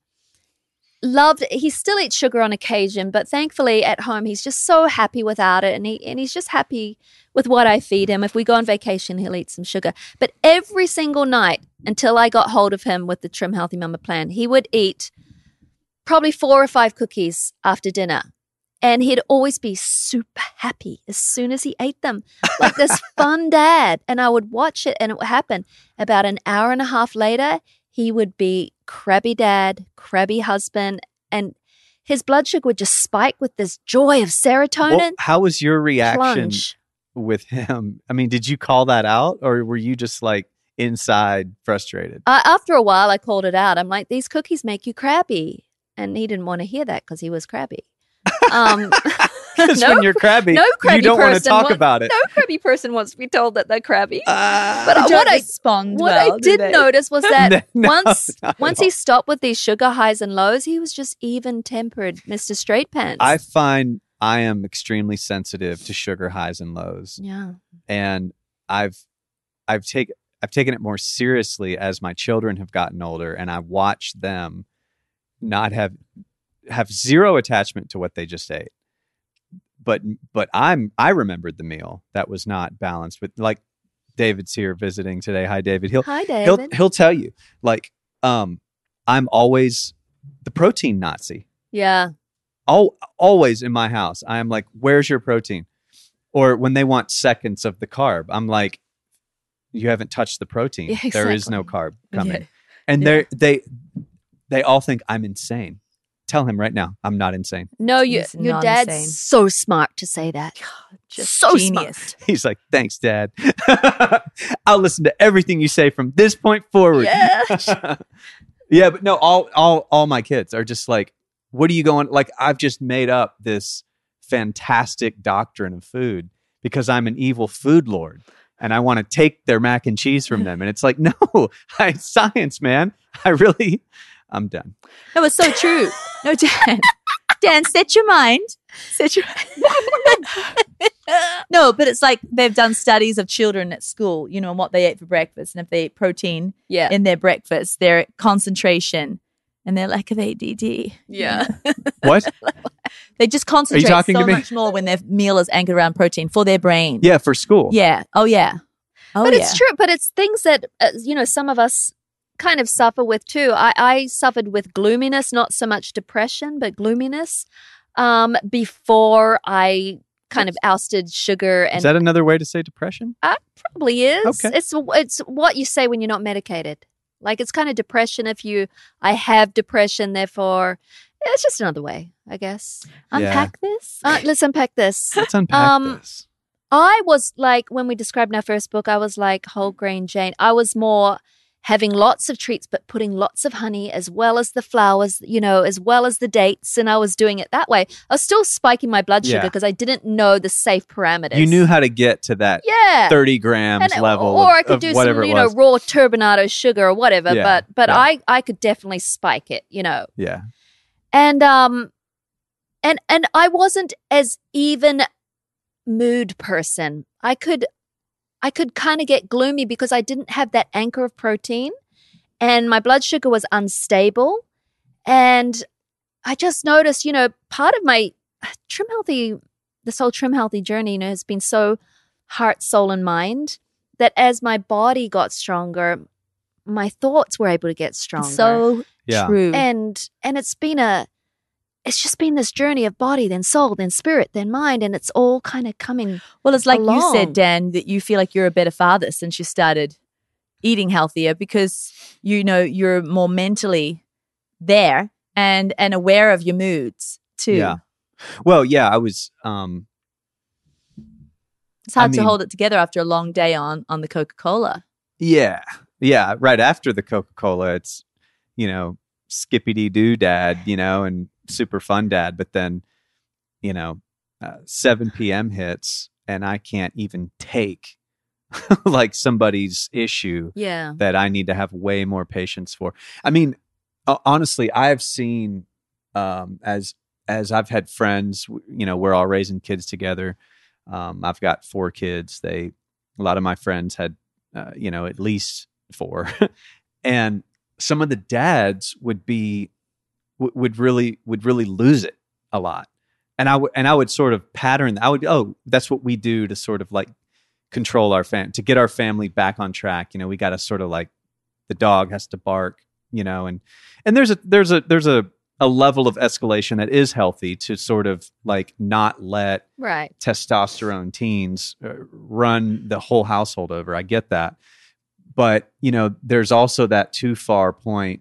Speaker 4: loved. He still eats sugar on occasion, but thankfully at home he's just so happy without it, and he and he's just happy with what I feed him. If we go on vacation, he'll eat some sugar. But every single night until I got hold of him with the Trim Healthy Mama plan, he would eat probably four or five cookies after dinner. And he'd always be super happy as soon as he ate them, like this fun dad. And I would watch it, and it would happen. About an hour and a half later, he would be crabby dad, crabby husband, and his blood sugar would just spike with this joy of serotonin.
Speaker 3: Well, how was your reaction
Speaker 4: Plunge.
Speaker 3: with him? I mean, did you call that out, or were you just like inside frustrated?
Speaker 4: Uh, after a while, I called it out. I'm like, these cookies make you crabby. And he didn't want to hear that because he was crabby. Um,
Speaker 3: Because
Speaker 4: no,
Speaker 3: when you're crabby,
Speaker 4: no crabby
Speaker 3: you don't want to
Speaker 4: person
Speaker 3: talk
Speaker 4: wa-
Speaker 3: about it.
Speaker 4: no crabby person wants to be told that they're crabby.
Speaker 3: Uh,
Speaker 4: But
Speaker 2: They
Speaker 4: uh,
Speaker 2: don't
Speaker 4: what I
Speaker 2: respond
Speaker 4: what
Speaker 2: well,
Speaker 4: I
Speaker 2: do
Speaker 4: did
Speaker 2: they?
Speaker 4: notice was that
Speaker 3: No,
Speaker 4: once
Speaker 3: not at
Speaker 4: once
Speaker 3: all.
Speaker 4: he stopped with these sugar highs and lows, he was just even tempered, Mister Straight Pants.
Speaker 3: I find I am extremely sensitive to sugar highs and lows,
Speaker 4: yeah.
Speaker 3: and I've I've taken I've taken it more seriously as my children have gotten older, and I've watched them not have have zero attachment to what they just ate. But but I'm I remembered the meal that was not balanced. But like David's here visiting today. Hi, David. He'll
Speaker 4: Hi,
Speaker 3: he'll
Speaker 4: David.
Speaker 3: he'll tell you like um I'm always the protein Nazi.
Speaker 4: yeah.
Speaker 3: Al always in my house, I am like, where's your protein? Or when they want seconds of the carb, I'm like, you haven't touched the protein.
Speaker 4: Yeah,
Speaker 3: There is no
Speaker 4: exactly.
Speaker 3: carb coming.
Speaker 2: Yeah.
Speaker 3: And
Speaker 2: Yeah.
Speaker 3: they're they they all think I'm insane. Tell him right now, I'm not insane.
Speaker 4: No, you,
Speaker 2: He's
Speaker 4: your
Speaker 2: not
Speaker 4: dad's
Speaker 2: insane.
Speaker 4: so smart to say that.
Speaker 2: Just
Speaker 4: so
Speaker 2: genius.
Speaker 4: smart.
Speaker 3: He's like, thanks, Dad. I'll listen to everything you say from this point forward.
Speaker 4: Yeah.
Speaker 3: Yeah, but no, all all all my kids are just like, what are you going like I've just made up this fantastic doctrine of food because I'm an evil food lord and I want to take their mac and cheese from them. And it's like, no, I science, man. I really I'm done.
Speaker 2: No, it's so true. No, Dan. Dan, set your mind. Set your No, but it's like they've done studies of children at school, you know, and what they ate for breakfast. And if they ate protein
Speaker 4: Yeah.
Speaker 2: in their breakfast, their concentration and their lack of A D D.
Speaker 4: Yeah.
Speaker 3: What?
Speaker 2: They just concentrate
Speaker 3: talking
Speaker 2: so
Speaker 3: to me?
Speaker 2: much more when their meal is anchored around protein for their brain.
Speaker 3: Yeah, for school.
Speaker 2: Yeah. Oh, yeah. Oh,
Speaker 4: but
Speaker 2: yeah.
Speaker 4: it's true. But it's things that, uh, you know, some of us kind of suffer with too. I, I suffered with gloominess, not so much depression, but gloominess um, before I kind of ousted sugar and
Speaker 3: Is that another way to say depression?
Speaker 4: uh, probably is.
Speaker 3: Okay.
Speaker 4: It's it's what you say when you're not medicated. Like it's kind of depression if you I have depression, therefore it's just another way, I guess.
Speaker 2: Unpack this.
Speaker 4: Uh, let's unpack this.
Speaker 3: Let's unpack
Speaker 4: Um,
Speaker 3: this.
Speaker 4: I was like, when we described in our first book, I was like whole grain Jane. I was more having lots of treats, but putting lots of honey as well as the flowers, you know, as well as the dates. And I was doing it that way. I was still spiking my blood sugar
Speaker 3: Yeah.
Speaker 4: because I didn't know the safe parameters.
Speaker 3: You knew how to get to that
Speaker 4: yeah.
Speaker 3: thirty grams
Speaker 4: And-
Speaker 3: level
Speaker 4: or
Speaker 3: of,
Speaker 4: I could
Speaker 3: of
Speaker 4: do
Speaker 3: whatever
Speaker 4: some,
Speaker 3: it
Speaker 4: you know,
Speaker 3: was.
Speaker 4: raw turbinado sugar or whatever.
Speaker 3: Yeah,
Speaker 4: But but
Speaker 3: yeah.
Speaker 4: I I could definitely spike it, you know.
Speaker 3: Yeah.
Speaker 4: And um and and I wasn't as even mood person. I could I could kind of get gloomy because I didn't have that anchor of protein and my blood sugar was unstable. And I just noticed, you know, part of my Trim Healthy, this whole Trim Healthy journey, you know, has been so heart, soul, and mind that as my body got stronger, my thoughts were able to get stronger.
Speaker 2: So
Speaker 3: Yeah.
Speaker 2: true.
Speaker 4: and and it's been a it's just been this journey of body, then soul, then spirit, then mind, and it's all kind of coming.
Speaker 2: Well, it's like you
Speaker 4: along.
Speaker 2: said, Dan, that you feel like you're a better father since you started eating healthier because you know you're more mentally there and and aware of your moods too.
Speaker 3: Yeah. Well, yeah, I was um
Speaker 2: It's hard
Speaker 3: I
Speaker 2: to
Speaker 3: mean-
Speaker 2: hold it together after a long day on on the Coca-Cola.
Speaker 3: yeah. Yeah, right after the Coca-Cola, it's, you know, skippity doo dad, you know, and super fun dad, but then, you know, uh, seven p.m. hits and I can't even take like somebody's issue
Speaker 4: Yeah.
Speaker 3: that I need to have way more patience for. I mean, uh, honestly, I've seen um, as as I've had friends, w- you know, we're all raising kids together. Um, I've got four kids. They, a lot of my friends had, uh, you know, at least four, and some of the dads would be w- would really would really lose it a lot, and I would and I would sort of pattern. I would oh, that's what we do to sort of like control our fam to get our family back on track. You know, we got to sort of like the dog has to bark, you know, and and there's a there's a there's a a level of escalation that is healthy to sort of like not let
Speaker 4: Right.
Speaker 3: testosterone teens uh, run the whole household over. I get that. But, you know, there's also that too far point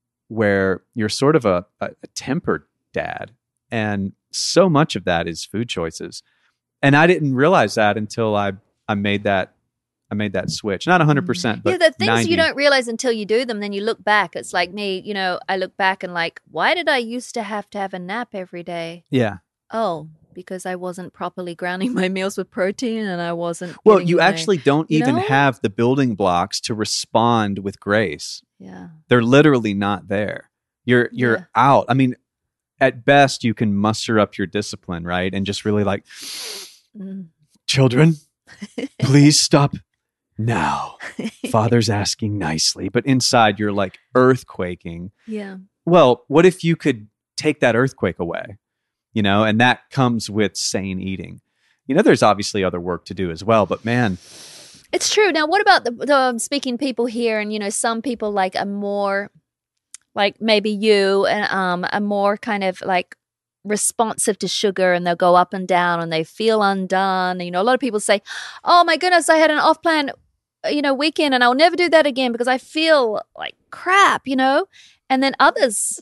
Speaker 3: where you're sort of a, a, a tempered dad. And so much of that is food choices. And I didn't realize that until I, I made that I made that switch. Not one hundred percent, but
Speaker 4: Yeah, the things
Speaker 3: ninety.
Speaker 4: you don't realize until you do them, then you look back. It's like me, you know, I look back and like, why did I used to have to have a nap every day?
Speaker 3: Yeah.
Speaker 4: Oh, because I wasn't properly grounding my meals with protein and I wasn't.
Speaker 3: Well,
Speaker 4: getting
Speaker 3: you
Speaker 4: my-
Speaker 3: actually don't
Speaker 4: you
Speaker 3: even
Speaker 4: know?
Speaker 3: have the building blocks to respond with grace.
Speaker 4: Yeah.
Speaker 3: They're literally not there. You're you're
Speaker 4: Yeah.
Speaker 3: out. I mean, at best you can muster up your discipline, right? And just really like,
Speaker 4: Mm.
Speaker 3: children, please stop now. Father's asking nicely, but inside you're like earthquaking.
Speaker 4: Yeah.
Speaker 3: Well, what if you could take that earthquake away? You know, and that comes with sane eating. You know, there's obviously other work to do as well, but man,
Speaker 4: It's true. Now, what about the, the um, speaking people here? And, you know, some people like are more, like maybe you and um, are more kind of like responsive to sugar and they'll go up and down and they feel undone. And, you know, a lot of people say, oh my goodness, I had an off plan, you know, weekend and I'll never do that again because I feel like crap, you know? And then others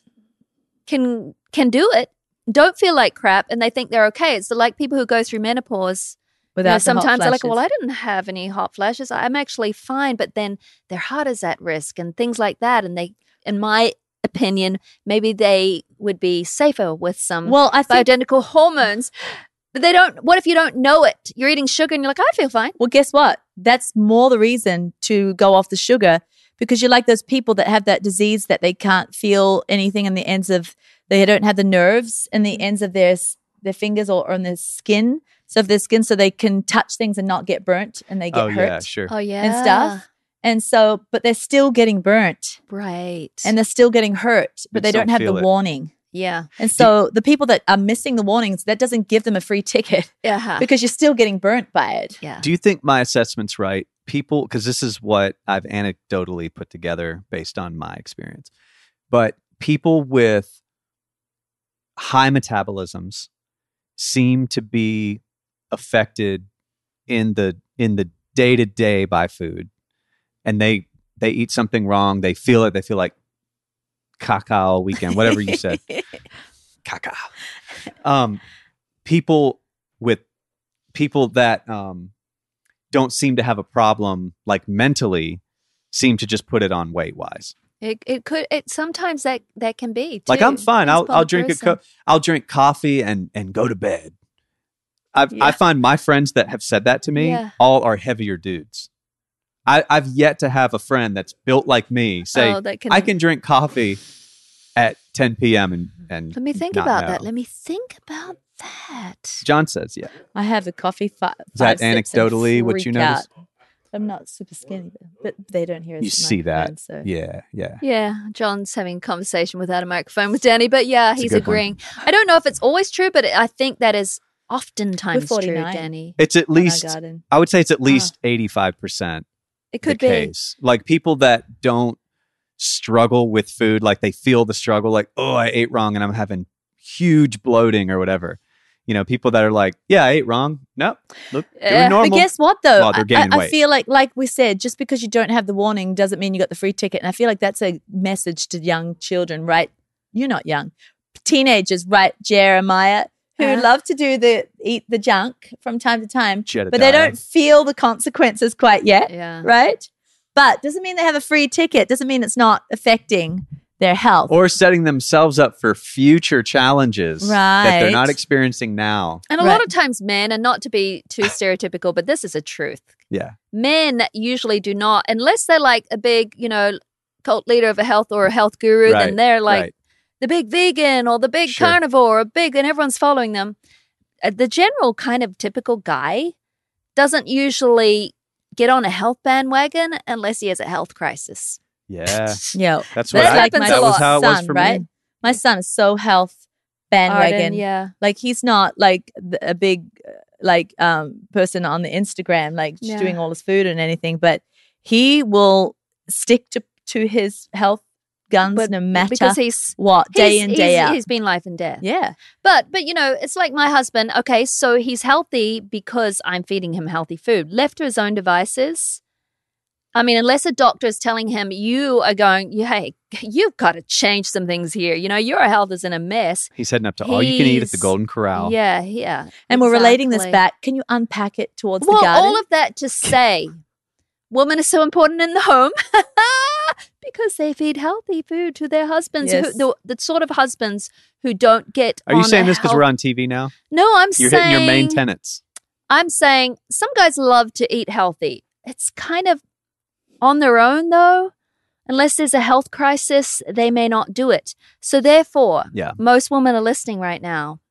Speaker 4: can can do it, don't feel like crap, and they think they're okay. It's like people who go through menopause. You know,
Speaker 2: Without the hot
Speaker 4: sometimes they're like,
Speaker 2: flashes.
Speaker 4: well, I didn't have any hot flashes. I'm actually fine. But then their heart is at risk and things like that. And they, in my opinion, maybe they would be safer with some
Speaker 2: Well, I think
Speaker 4: bioidentical hormones. But they don't, what if you don't know it? You're eating sugar and you're like, I feel fine.
Speaker 2: Well, guess what? That's more the reason to go off the sugar because you're like those people that have that disease that they can't feel anything in the ends of, they don't have the nerves in the ends of their s- their fingers or, or on their skin. So of their skin, so they can touch things and not get burnt and they get
Speaker 3: oh
Speaker 2: hurt
Speaker 3: yeah, sure.
Speaker 4: Oh, yeah.
Speaker 2: and stuff. And so, but they're still getting burnt
Speaker 4: Right.
Speaker 2: and they're still getting hurt, but
Speaker 3: They
Speaker 2: they don't
Speaker 3: don't
Speaker 2: have the
Speaker 3: feel it.
Speaker 2: warning.
Speaker 4: yeah.
Speaker 2: And so the people that are missing the warnings, that doesn't give them a free ticket
Speaker 4: Yeah.
Speaker 2: because you're still getting burnt by it.
Speaker 4: Yeah.
Speaker 3: Do you think my assessment's right? People, because this is what I've anecdotally put together based on my experience, but people with high metabolisms seem to be affected in the in the day to day by food, and they they eat something wrong, they feel it. They feel like caca all weekend, whatever you said, caca. Um, people with people that um don't seem to have a problem like mentally seem to just put it on weight wise.
Speaker 4: It it could it sometimes that that can be
Speaker 3: Like
Speaker 4: too.
Speaker 3: I'm fine.
Speaker 4: Depends
Speaker 3: I'll
Speaker 4: upon
Speaker 3: I'll
Speaker 4: the
Speaker 3: drink a
Speaker 4: person.
Speaker 3: co- I'll drink coffee and and go to bed. I've,
Speaker 4: Yeah.
Speaker 3: I find my friends that have said that to me
Speaker 4: Yeah.
Speaker 3: all are heavier dudes. I, I've yet to have a friend that's built like me say
Speaker 4: Oh, that can-
Speaker 3: I can drink coffee at ten p.m. and and
Speaker 4: Let me think
Speaker 3: not
Speaker 4: about
Speaker 3: know.
Speaker 4: that. Let me think about that.
Speaker 3: John says, yeah.
Speaker 2: I have a coffee fi-
Speaker 3: Is that
Speaker 2: five sips and
Speaker 3: anecdotally what you
Speaker 2: freak
Speaker 3: notice?
Speaker 2: out. I'm not super skinny, but they don't hear us.
Speaker 3: You
Speaker 2: with
Speaker 3: see that?
Speaker 2: microphones, So.
Speaker 3: Yeah, yeah.
Speaker 4: Yeah, John's having a conversation without a microphone with Danny, but yeah,
Speaker 3: It's a
Speaker 4: he's
Speaker 3: good one.
Speaker 4: agreeing. I don't know if it's always true, but I think that is oftentimes true,
Speaker 2: forty-nine.
Speaker 4: Danny.
Speaker 3: It's at
Speaker 2: in our
Speaker 3: least
Speaker 2: garden.
Speaker 3: I would say it's at least eighty-five percent
Speaker 4: It
Speaker 3: the
Speaker 4: could be.
Speaker 3: case. Like people that don't struggle with food, like they feel the struggle, like, oh, I ate wrong and I'm having huge bloating or whatever. You know, people that are like, yeah, I ate wrong. No, look, doing
Speaker 4: Uh, but
Speaker 3: normal.
Speaker 2: But guess what, though?
Speaker 3: Well, they're
Speaker 2: I-
Speaker 3: gaining
Speaker 2: I, I
Speaker 3: weight.
Speaker 2: feel like, like we said, just because you don't have the warning doesn't mean you got the free ticket. And I feel like that's a message to young children, right? You're not young. Teenagers, right, Jeremiah, who
Speaker 4: Uh-huh.
Speaker 2: love to do the eat the junk from time to time,
Speaker 3: Jedediah.
Speaker 2: but they don't feel the consequences quite yet,
Speaker 4: Yeah.
Speaker 2: right? But doesn't mean they have a free ticket. Doesn't mean it's not affecting their health.
Speaker 3: Or setting themselves up for future challenges that they're
Speaker 2: Right.
Speaker 3: not experiencing now.
Speaker 4: And a
Speaker 2: Right.
Speaker 4: lot of times men, and not to be too stereotypical, but this is a truth.
Speaker 3: Yeah.
Speaker 4: Men usually do not, unless they're like a big, you know, cult leader of a health or a health guru,
Speaker 3: Right,
Speaker 4: then they're like
Speaker 3: right.
Speaker 4: the big vegan or the big
Speaker 3: Sure.
Speaker 4: carnivore or big, and everyone's following them. Uh, the general kind of typical guy doesn't usually get on a health bandwagon unless he has a health crisis.
Speaker 3: Yeah.
Speaker 2: Yeah,
Speaker 3: That's what
Speaker 4: That
Speaker 3: I
Speaker 4: happens
Speaker 3: that
Speaker 4: a
Speaker 3: was
Speaker 4: lot.
Speaker 3: how it was
Speaker 2: son,
Speaker 3: for
Speaker 2: right?
Speaker 3: me.
Speaker 2: My son is so health bandwagon.
Speaker 4: Arden, yeah.
Speaker 2: Like he's not like th- a big uh, like um person on the Instagram like just
Speaker 4: Yeah.
Speaker 2: doing all his food and anything, but he will stick to to his health guns
Speaker 4: But
Speaker 2: no matter
Speaker 4: because he's
Speaker 2: what, day
Speaker 4: he's-
Speaker 2: in day
Speaker 4: he's-
Speaker 2: out.
Speaker 4: he's been life and death.
Speaker 2: Yeah.
Speaker 4: But but you know, it's like my husband. Okay, so he's healthy because I'm feeding him healthy food. Left to his own devices, I mean, unless a doctor is telling him you are going, hey, you've got to change some things here. You know, your health is in a mess.
Speaker 3: He's heading up to all you can eat at the
Speaker 4: He's-
Speaker 3: Golden Corral.
Speaker 4: Yeah, yeah.
Speaker 2: And we're relating this
Speaker 4: exactly.
Speaker 2: back. Can you unpack it towards
Speaker 4: Well,
Speaker 2: the garden?
Speaker 4: all of that to say, woman is so important in the home because they feed healthy food to their husbands,
Speaker 2: Yes.
Speaker 4: who, the, the sort of husbands who don't get.
Speaker 3: Are you
Speaker 4: on
Speaker 3: saying
Speaker 4: a
Speaker 3: this because
Speaker 4: health-
Speaker 3: we're on T V now?
Speaker 4: No, I'm
Speaker 3: You're
Speaker 4: saying
Speaker 3: hitting your main tenets.
Speaker 4: I'm saying some guys love to eat healthy. It's kind of on their own, though. Unless there's a health crisis, they may not do it. So, therefore,
Speaker 3: Yeah.
Speaker 4: most women are listening right now.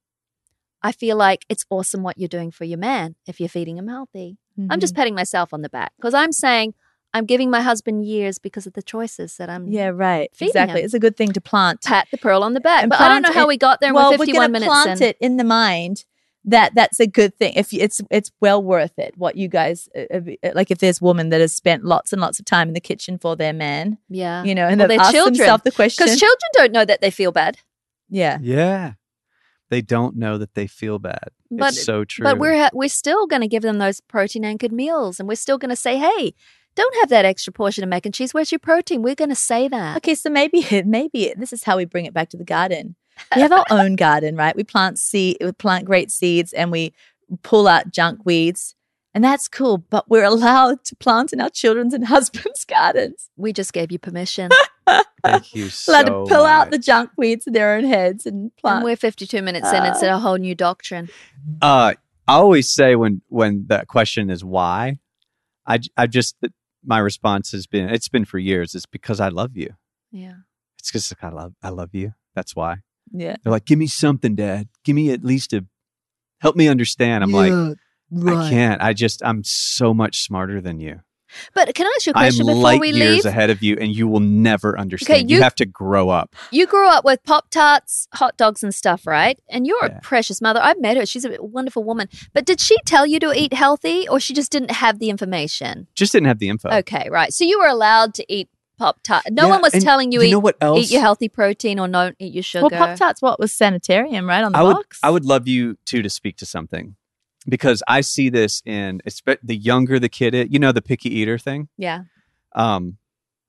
Speaker 4: I feel like it's awesome what you're doing for your man if you're feeding him healthy. I'm just patting myself on the back because I'm saying I'm giving my husband years because of the choices that I'm.
Speaker 2: Yeah, right.
Speaker 4: feeding
Speaker 2: Exactly.
Speaker 4: him.
Speaker 2: It's a good thing to plant.
Speaker 4: Pat the pearl on the back.
Speaker 2: And
Speaker 4: But I don't
Speaker 2: plant
Speaker 4: know how
Speaker 2: it-
Speaker 4: we got there. And
Speaker 2: well,
Speaker 4: we're
Speaker 2: we're
Speaker 4: fifty-one
Speaker 2: going to
Speaker 4: minutes
Speaker 2: plant
Speaker 4: in.
Speaker 2: it in the mind that that's a good thing. If you- it's it's well worth it. What you guys uh, uh, like, if there's a woman that has spent lots and lots of time in the kitchen for their man,
Speaker 4: Yeah.
Speaker 2: you know, and
Speaker 4: Well,
Speaker 2: they've
Speaker 4: their
Speaker 2: asked
Speaker 4: children.
Speaker 2: themselves the question.
Speaker 4: Because children don't know that they feel bad.
Speaker 2: Yeah,
Speaker 3: Yeah. They don't know that they feel bad.
Speaker 4: But-
Speaker 3: it's so true.
Speaker 4: But we're ha- we're still going to give them those protein anchored meals, and we're still going to say, "Hey, don't have that extra portion of mac and cheese. Where's your protein?" We're going to say that.
Speaker 2: okay. So maybe maybe this is how we bring it back to the garden. We have our own garden, right? We plant seed, we plant great seeds, and we pull out junk weeds, and that's cool. But we're allowed to plant in our children's and husbands' gardens.
Speaker 4: We just gave you permission,
Speaker 3: Thank you so
Speaker 2: Allowed to pull out the
Speaker 3: much.
Speaker 2: junk weeds in their own heads and
Speaker 4: and
Speaker 2: plant.
Speaker 4: we're fifty-two minutes in. It's a whole new doctrine.
Speaker 3: Uh, I always say when when that question is why, I I just my response has been it's been for years. It's because I love you.
Speaker 4: Yeah.
Speaker 3: It's because I love I love you. That's why.
Speaker 2: Yeah.
Speaker 3: They're like, give me something, Dad. Give me at least a help me understand. I'm like, I can't. I just I'm so much smarter than you.
Speaker 4: But can I ask you a
Speaker 3: I'm
Speaker 4: question before
Speaker 3: light
Speaker 4: we
Speaker 3: years
Speaker 4: leave?
Speaker 3: ahead of you, and you will never understand.
Speaker 4: you-
Speaker 3: you have to grow up.
Speaker 4: You grew up with Pop Tarts, hot dogs, and stuff, right? And you're
Speaker 3: Yeah.
Speaker 4: a precious mother. I've met her. She's a wonderful woman. But did she tell you to eat healthy, or she just didn't have the information?
Speaker 3: Just didn't have the info.
Speaker 4: Okay, right. So you were allowed to eat Pop Tart. No
Speaker 3: Yeah,
Speaker 4: one was
Speaker 3: and
Speaker 4: telling you,
Speaker 3: you
Speaker 4: eat,
Speaker 3: know what else?
Speaker 4: eat your healthy protein or don't eat your sugar.
Speaker 2: Well, Pop Tarts, what was sanitarium, right on the
Speaker 3: I would
Speaker 2: box?
Speaker 3: I would love you two to speak to something. because I see this in espe- the younger the kid is, you know, the picky eater thing.
Speaker 4: Yeah.
Speaker 3: Um,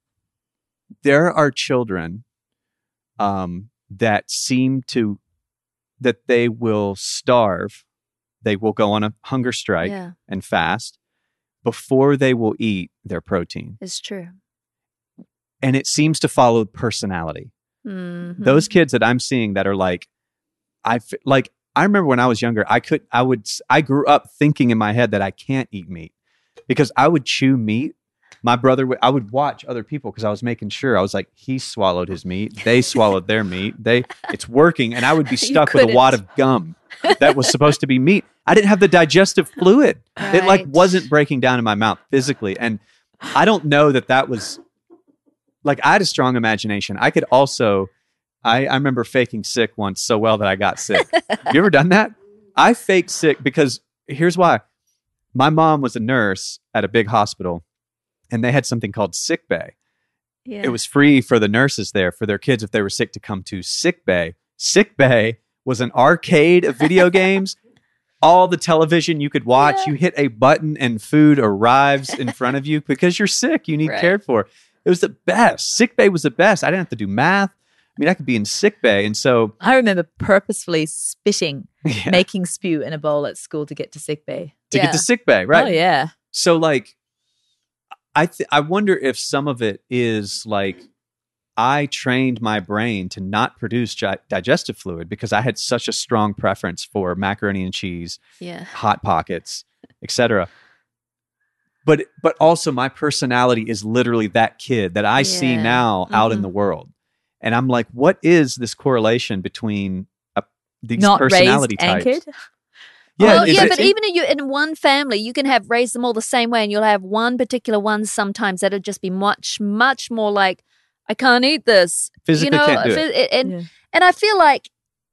Speaker 3: there are children um, that seem to, that they will starve. They will go on a hunger strike
Speaker 4: Yeah.
Speaker 3: and fast before they will eat their protein.
Speaker 4: It's true.
Speaker 3: And it seems to follow personality.
Speaker 4: Mhm.
Speaker 3: Those kids that I'm seeing that are like, I f- like, I remember when I was younger, I could, I would, I grew up thinking in my head that I can't eat meat because I would chew meat. My brother would, I would watch other people because I was making sure. I was like, he swallowed his meat. They swallowed their meat. They, it's working. And I would be
Speaker 4: You
Speaker 3: stuck with a
Speaker 4: couldn't.
Speaker 3: wad of gum that was supposed to be meat. I didn't have the digestive fluid. It like
Speaker 4: Right.
Speaker 3: wasn't breaking down in my mouth physically. And I don't know that that was like, I had a strong imagination. I could also, I, I remember faking sick once so well that I got sick. Have you ever done that? I faked sick because here's why. My mom was a nurse at a big hospital and they had something called sick bay.
Speaker 4: Yeah.
Speaker 3: It was free for the nurses there for their kids if they were sick to come to sick bay. Sick bay was an arcade of video games. All the television you could watch,
Speaker 4: Yeah.
Speaker 3: you hit a button and food arrives in front of you because you're sick. You need
Speaker 4: Right.
Speaker 3: cared for. It was the best. Sick bay was the best. I didn't have to do math. I mean, I could be in sick bay. And so,
Speaker 2: I remember purposefully spitting,
Speaker 3: yeah,
Speaker 2: making spew in a bowl at school to get to sick bay.
Speaker 3: to
Speaker 4: Yeah.
Speaker 3: get to sick bay, right?
Speaker 2: Oh yeah.
Speaker 3: So like, I th- I wonder if some of it is like I trained my brain to not produce gi- digestive fluid because I had such a strong preference for macaroni and cheese,
Speaker 4: Yeah.
Speaker 3: hot pockets, et cetera. But but also my personality is literally that kid that I see
Speaker 4: Yeah.
Speaker 3: now out in
Speaker 4: Mhm.
Speaker 3: the world, and I'm like, what is this correlation between a, these
Speaker 2: Not
Speaker 3: personality
Speaker 2: raised
Speaker 3: types?
Speaker 2: anchored.
Speaker 4: well,
Speaker 3: is
Speaker 4: yeah,
Speaker 3: it-
Speaker 4: but even if you in one family, you can have raised them all the same way, and you'll have one particular one sometimes that'll just be much, much more like, I can't eat this.
Speaker 3: Physically
Speaker 4: you know,
Speaker 3: can't do it.
Speaker 4: phys- and
Speaker 2: Yeah.
Speaker 4: and I feel like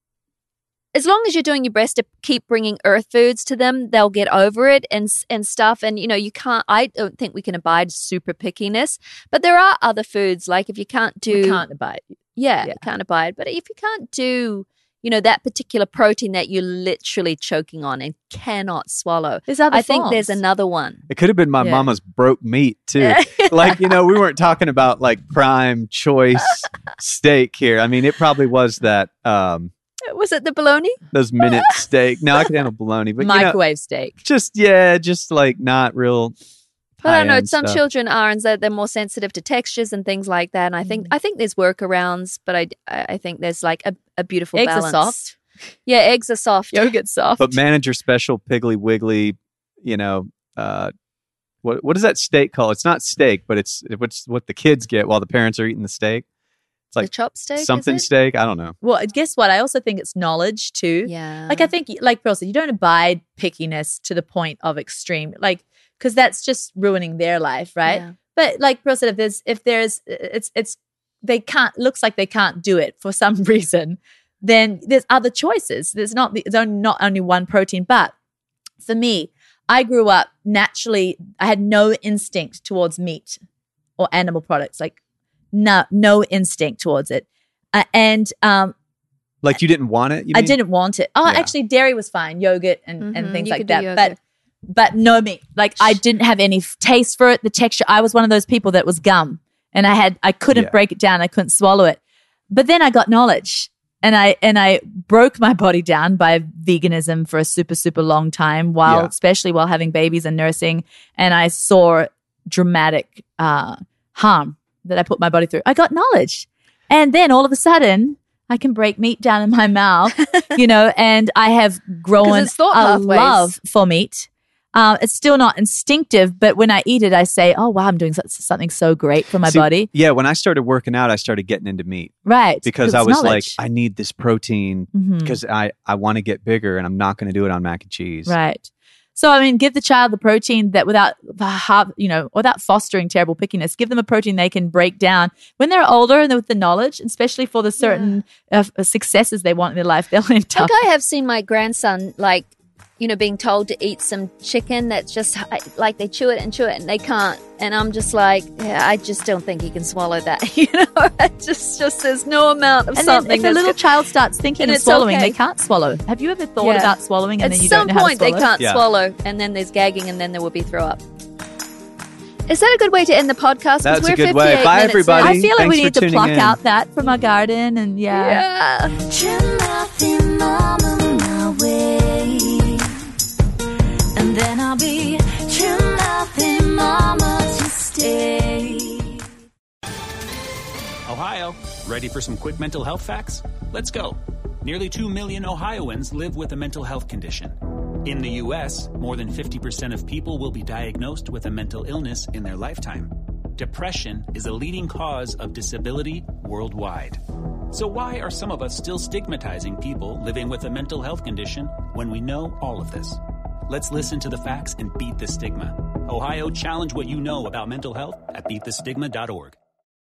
Speaker 4: as long as you're doing your best to keep bringing earth foods to them, they'll get over it and s- and stuff. And you know, you can't. I don't think we can abide super pickiness, but there are other foods like if you can't do,
Speaker 2: We can't abide.
Speaker 4: yeah,
Speaker 2: yeah.
Speaker 4: can't abide. But if you can't do, you know, that particular protein that you're literally choking on and cannot swallow,
Speaker 2: There's other
Speaker 4: I think there's
Speaker 2: forms.
Speaker 4: another one.
Speaker 3: It could have been my
Speaker 2: Yeah.
Speaker 3: mama's broke meat too. Like, you know, we weren't talking about like prime choice steak here. I mean, it probably was that um
Speaker 4: Was it the bologna?
Speaker 3: those minute steak. No, I could handle bologna, but you know,
Speaker 2: Microwave steak.
Speaker 3: just yeah, just like not real.
Speaker 4: But I don't know.
Speaker 3: high-end
Speaker 4: Some
Speaker 3: stuff.
Speaker 4: children are, and so they're more sensitive to textures and things like that. And I
Speaker 2: Mm.
Speaker 4: think I think there's workarounds, but I I think there's like a, a beautiful
Speaker 2: Eggs
Speaker 4: balance.
Speaker 2: are soft.
Speaker 4: Yeah, eggs are soft.
Speaker 2: Yogurt's soft.
Speaker 3: But manager special Piggly Wiggly, you know, uh, what what is that steak called? It's not steak, but it's what's what the kids get while the parents are eating the steak. It's
Speaker 4: the
Speaker 3: like
Speaker 4: chopstick. is
Speaker 3: something
Speaker 4: it?
Speaker 3: steak. I don't know.
Speaker 2: Well, guess what? I also think it's knowledge too.
Speaker 4: Yeah.
Speaker 2: Like I think, like Pearl said, you don't abide pickiness to the point of extreme, like because that's just ruining their life, right?
Speaker 4: Yeah.
Speaker 2: But like Pearl said, if there's if there's it's it's they can't looks like they can't do it for some reason, then there's other choices. There's not the, there's only, not only one protein, but for me, I grew up naturally. I had no instinct towards meat or animal products, like no no instinct towards it, uh, and um,
Speaker 3: Like you didn't want it. You
Speaker 2: I
Speaker 3: mean?
Speaker 2: didn't want it. Oh,
Speaker 3: Yeah.
Speaker 2: actually, dairy was fine, yogurt and, and
Speaker 4: Mhm,
Speaker 2: things
Speaker 4: you
Speaker 2: like
Speaker 4: could do
Speaker 2: that.
Speaker 4: yogurt.
Speaker 2: But but no meat. Like I didn't have any f- taste for it. The texture. I was one of those people that was gum, and I had I couldn't
Speaker 3: Yeah.
Speaker 2: break it down. I couldn't swallow it. But then I got knowledge, and I and I broke my body down by veganism for a super super long time, while
Speaker 3: Yeah.
Speaker 2: especially while having babies and nursing, and I saw dramatic uh, harm that I put my body through. I got knowledge, and then all of a sudden. I can break meat down in my mouth, you know, and I have grown
Speaker 4: it's thought
Speaker 2: a
Speaker 4: pathways.
Speaker 2: love for meat. Um, it's still not instinctive, but when I eat it, I say, "Oh wow, I'm doing so- something so great for my
Speaker 3: See,
Speaker 2: body."
Speaker 3: Yeah, when I started working out, I started getting into meat
Speaker 2: Right?
Speaker 3: because I was like, I need this protein
Speaker 2: Mhm.
Speaker 3: because I, I want to get bigger and I'm not going to do it on mac and cheese.
Speaker 2: right. So I mean, give the child the protein that without, har- you know, without fostering terrible pickiness. Give them a protein they can break down when they're older and with the knowledge, especially for the certain uh, successes they want in their life. They'll end up.
Speaker 4: Like I have seen my grandson like you know, being told to eat some chicken that's just like they chew it and chew it and they can't. And I'm just like, yeah, I just don't think he can swallow that. You know, it just, just there's no amount of
Speaker 2: And
Speaker 4: something.
Speaker 2: then if a
Speaker 4: that's
Speaker 2: little
Speaker 4: good.
Speaker 2: child starts thinking
Speaker 4: And
Speaker 2: of
Speaker 4: it's
Speaker 2: swallowing,
Speaker 4: okay.
Speaker 2: they can't swallow. Have you ever thought
Speaker 4: Yeah.
Speaker 2: about swallowing and
Speaker 4: At
Speaker 2: then you
Speaker 4: some
Speaker 2: don't know
Speaker 4: point,
Speaker 2: how
Speaker 4: they
Speaker 2: to swallow?
Speaker 4: can't
Speaker 3: Yeah.
Speaker 4: swallow, and then there's gagging, and then there will be throw up. Is that a good way to end the podcast? 'Cause
Speaker 3: That's a
Speaker 4: we're
Speaker 3: good way.
Speaker 4: fifty-eight
Speaker 3: Bye,
Speaker 4: minutes in.
Speaker 3: everybody.
Speaker 2: I feel like we
Speaker 3: Thanks
Speaker 2: need
Speaker 3: for
Speaker 2: to
Speaker 3: tuning
Speaker 2: pluck
Speaker 3: in.
Speaker 2: out that from our garden and yeah.
Speaker 4: Yeah.
Speaker 7: Trim nothing, mama, my way. And then I'll be trim nothing, mama, to stay.
Speaker 8: Ohio, ready for some quick mental health facts? Let's go. Nearly two million Ohioans live with a mental health condition. In the U S, more than fifty percent of people will be diagnosed with a mental illness in their lifetime. Depression is a leading cause of disability worldwide. So why are some of us still stigmatizing people living with a mental health condition when we know all of this? Let's listen to the facts and beat the stigma. Ohio, challenge what you know about mental health at beat the stigma dot org.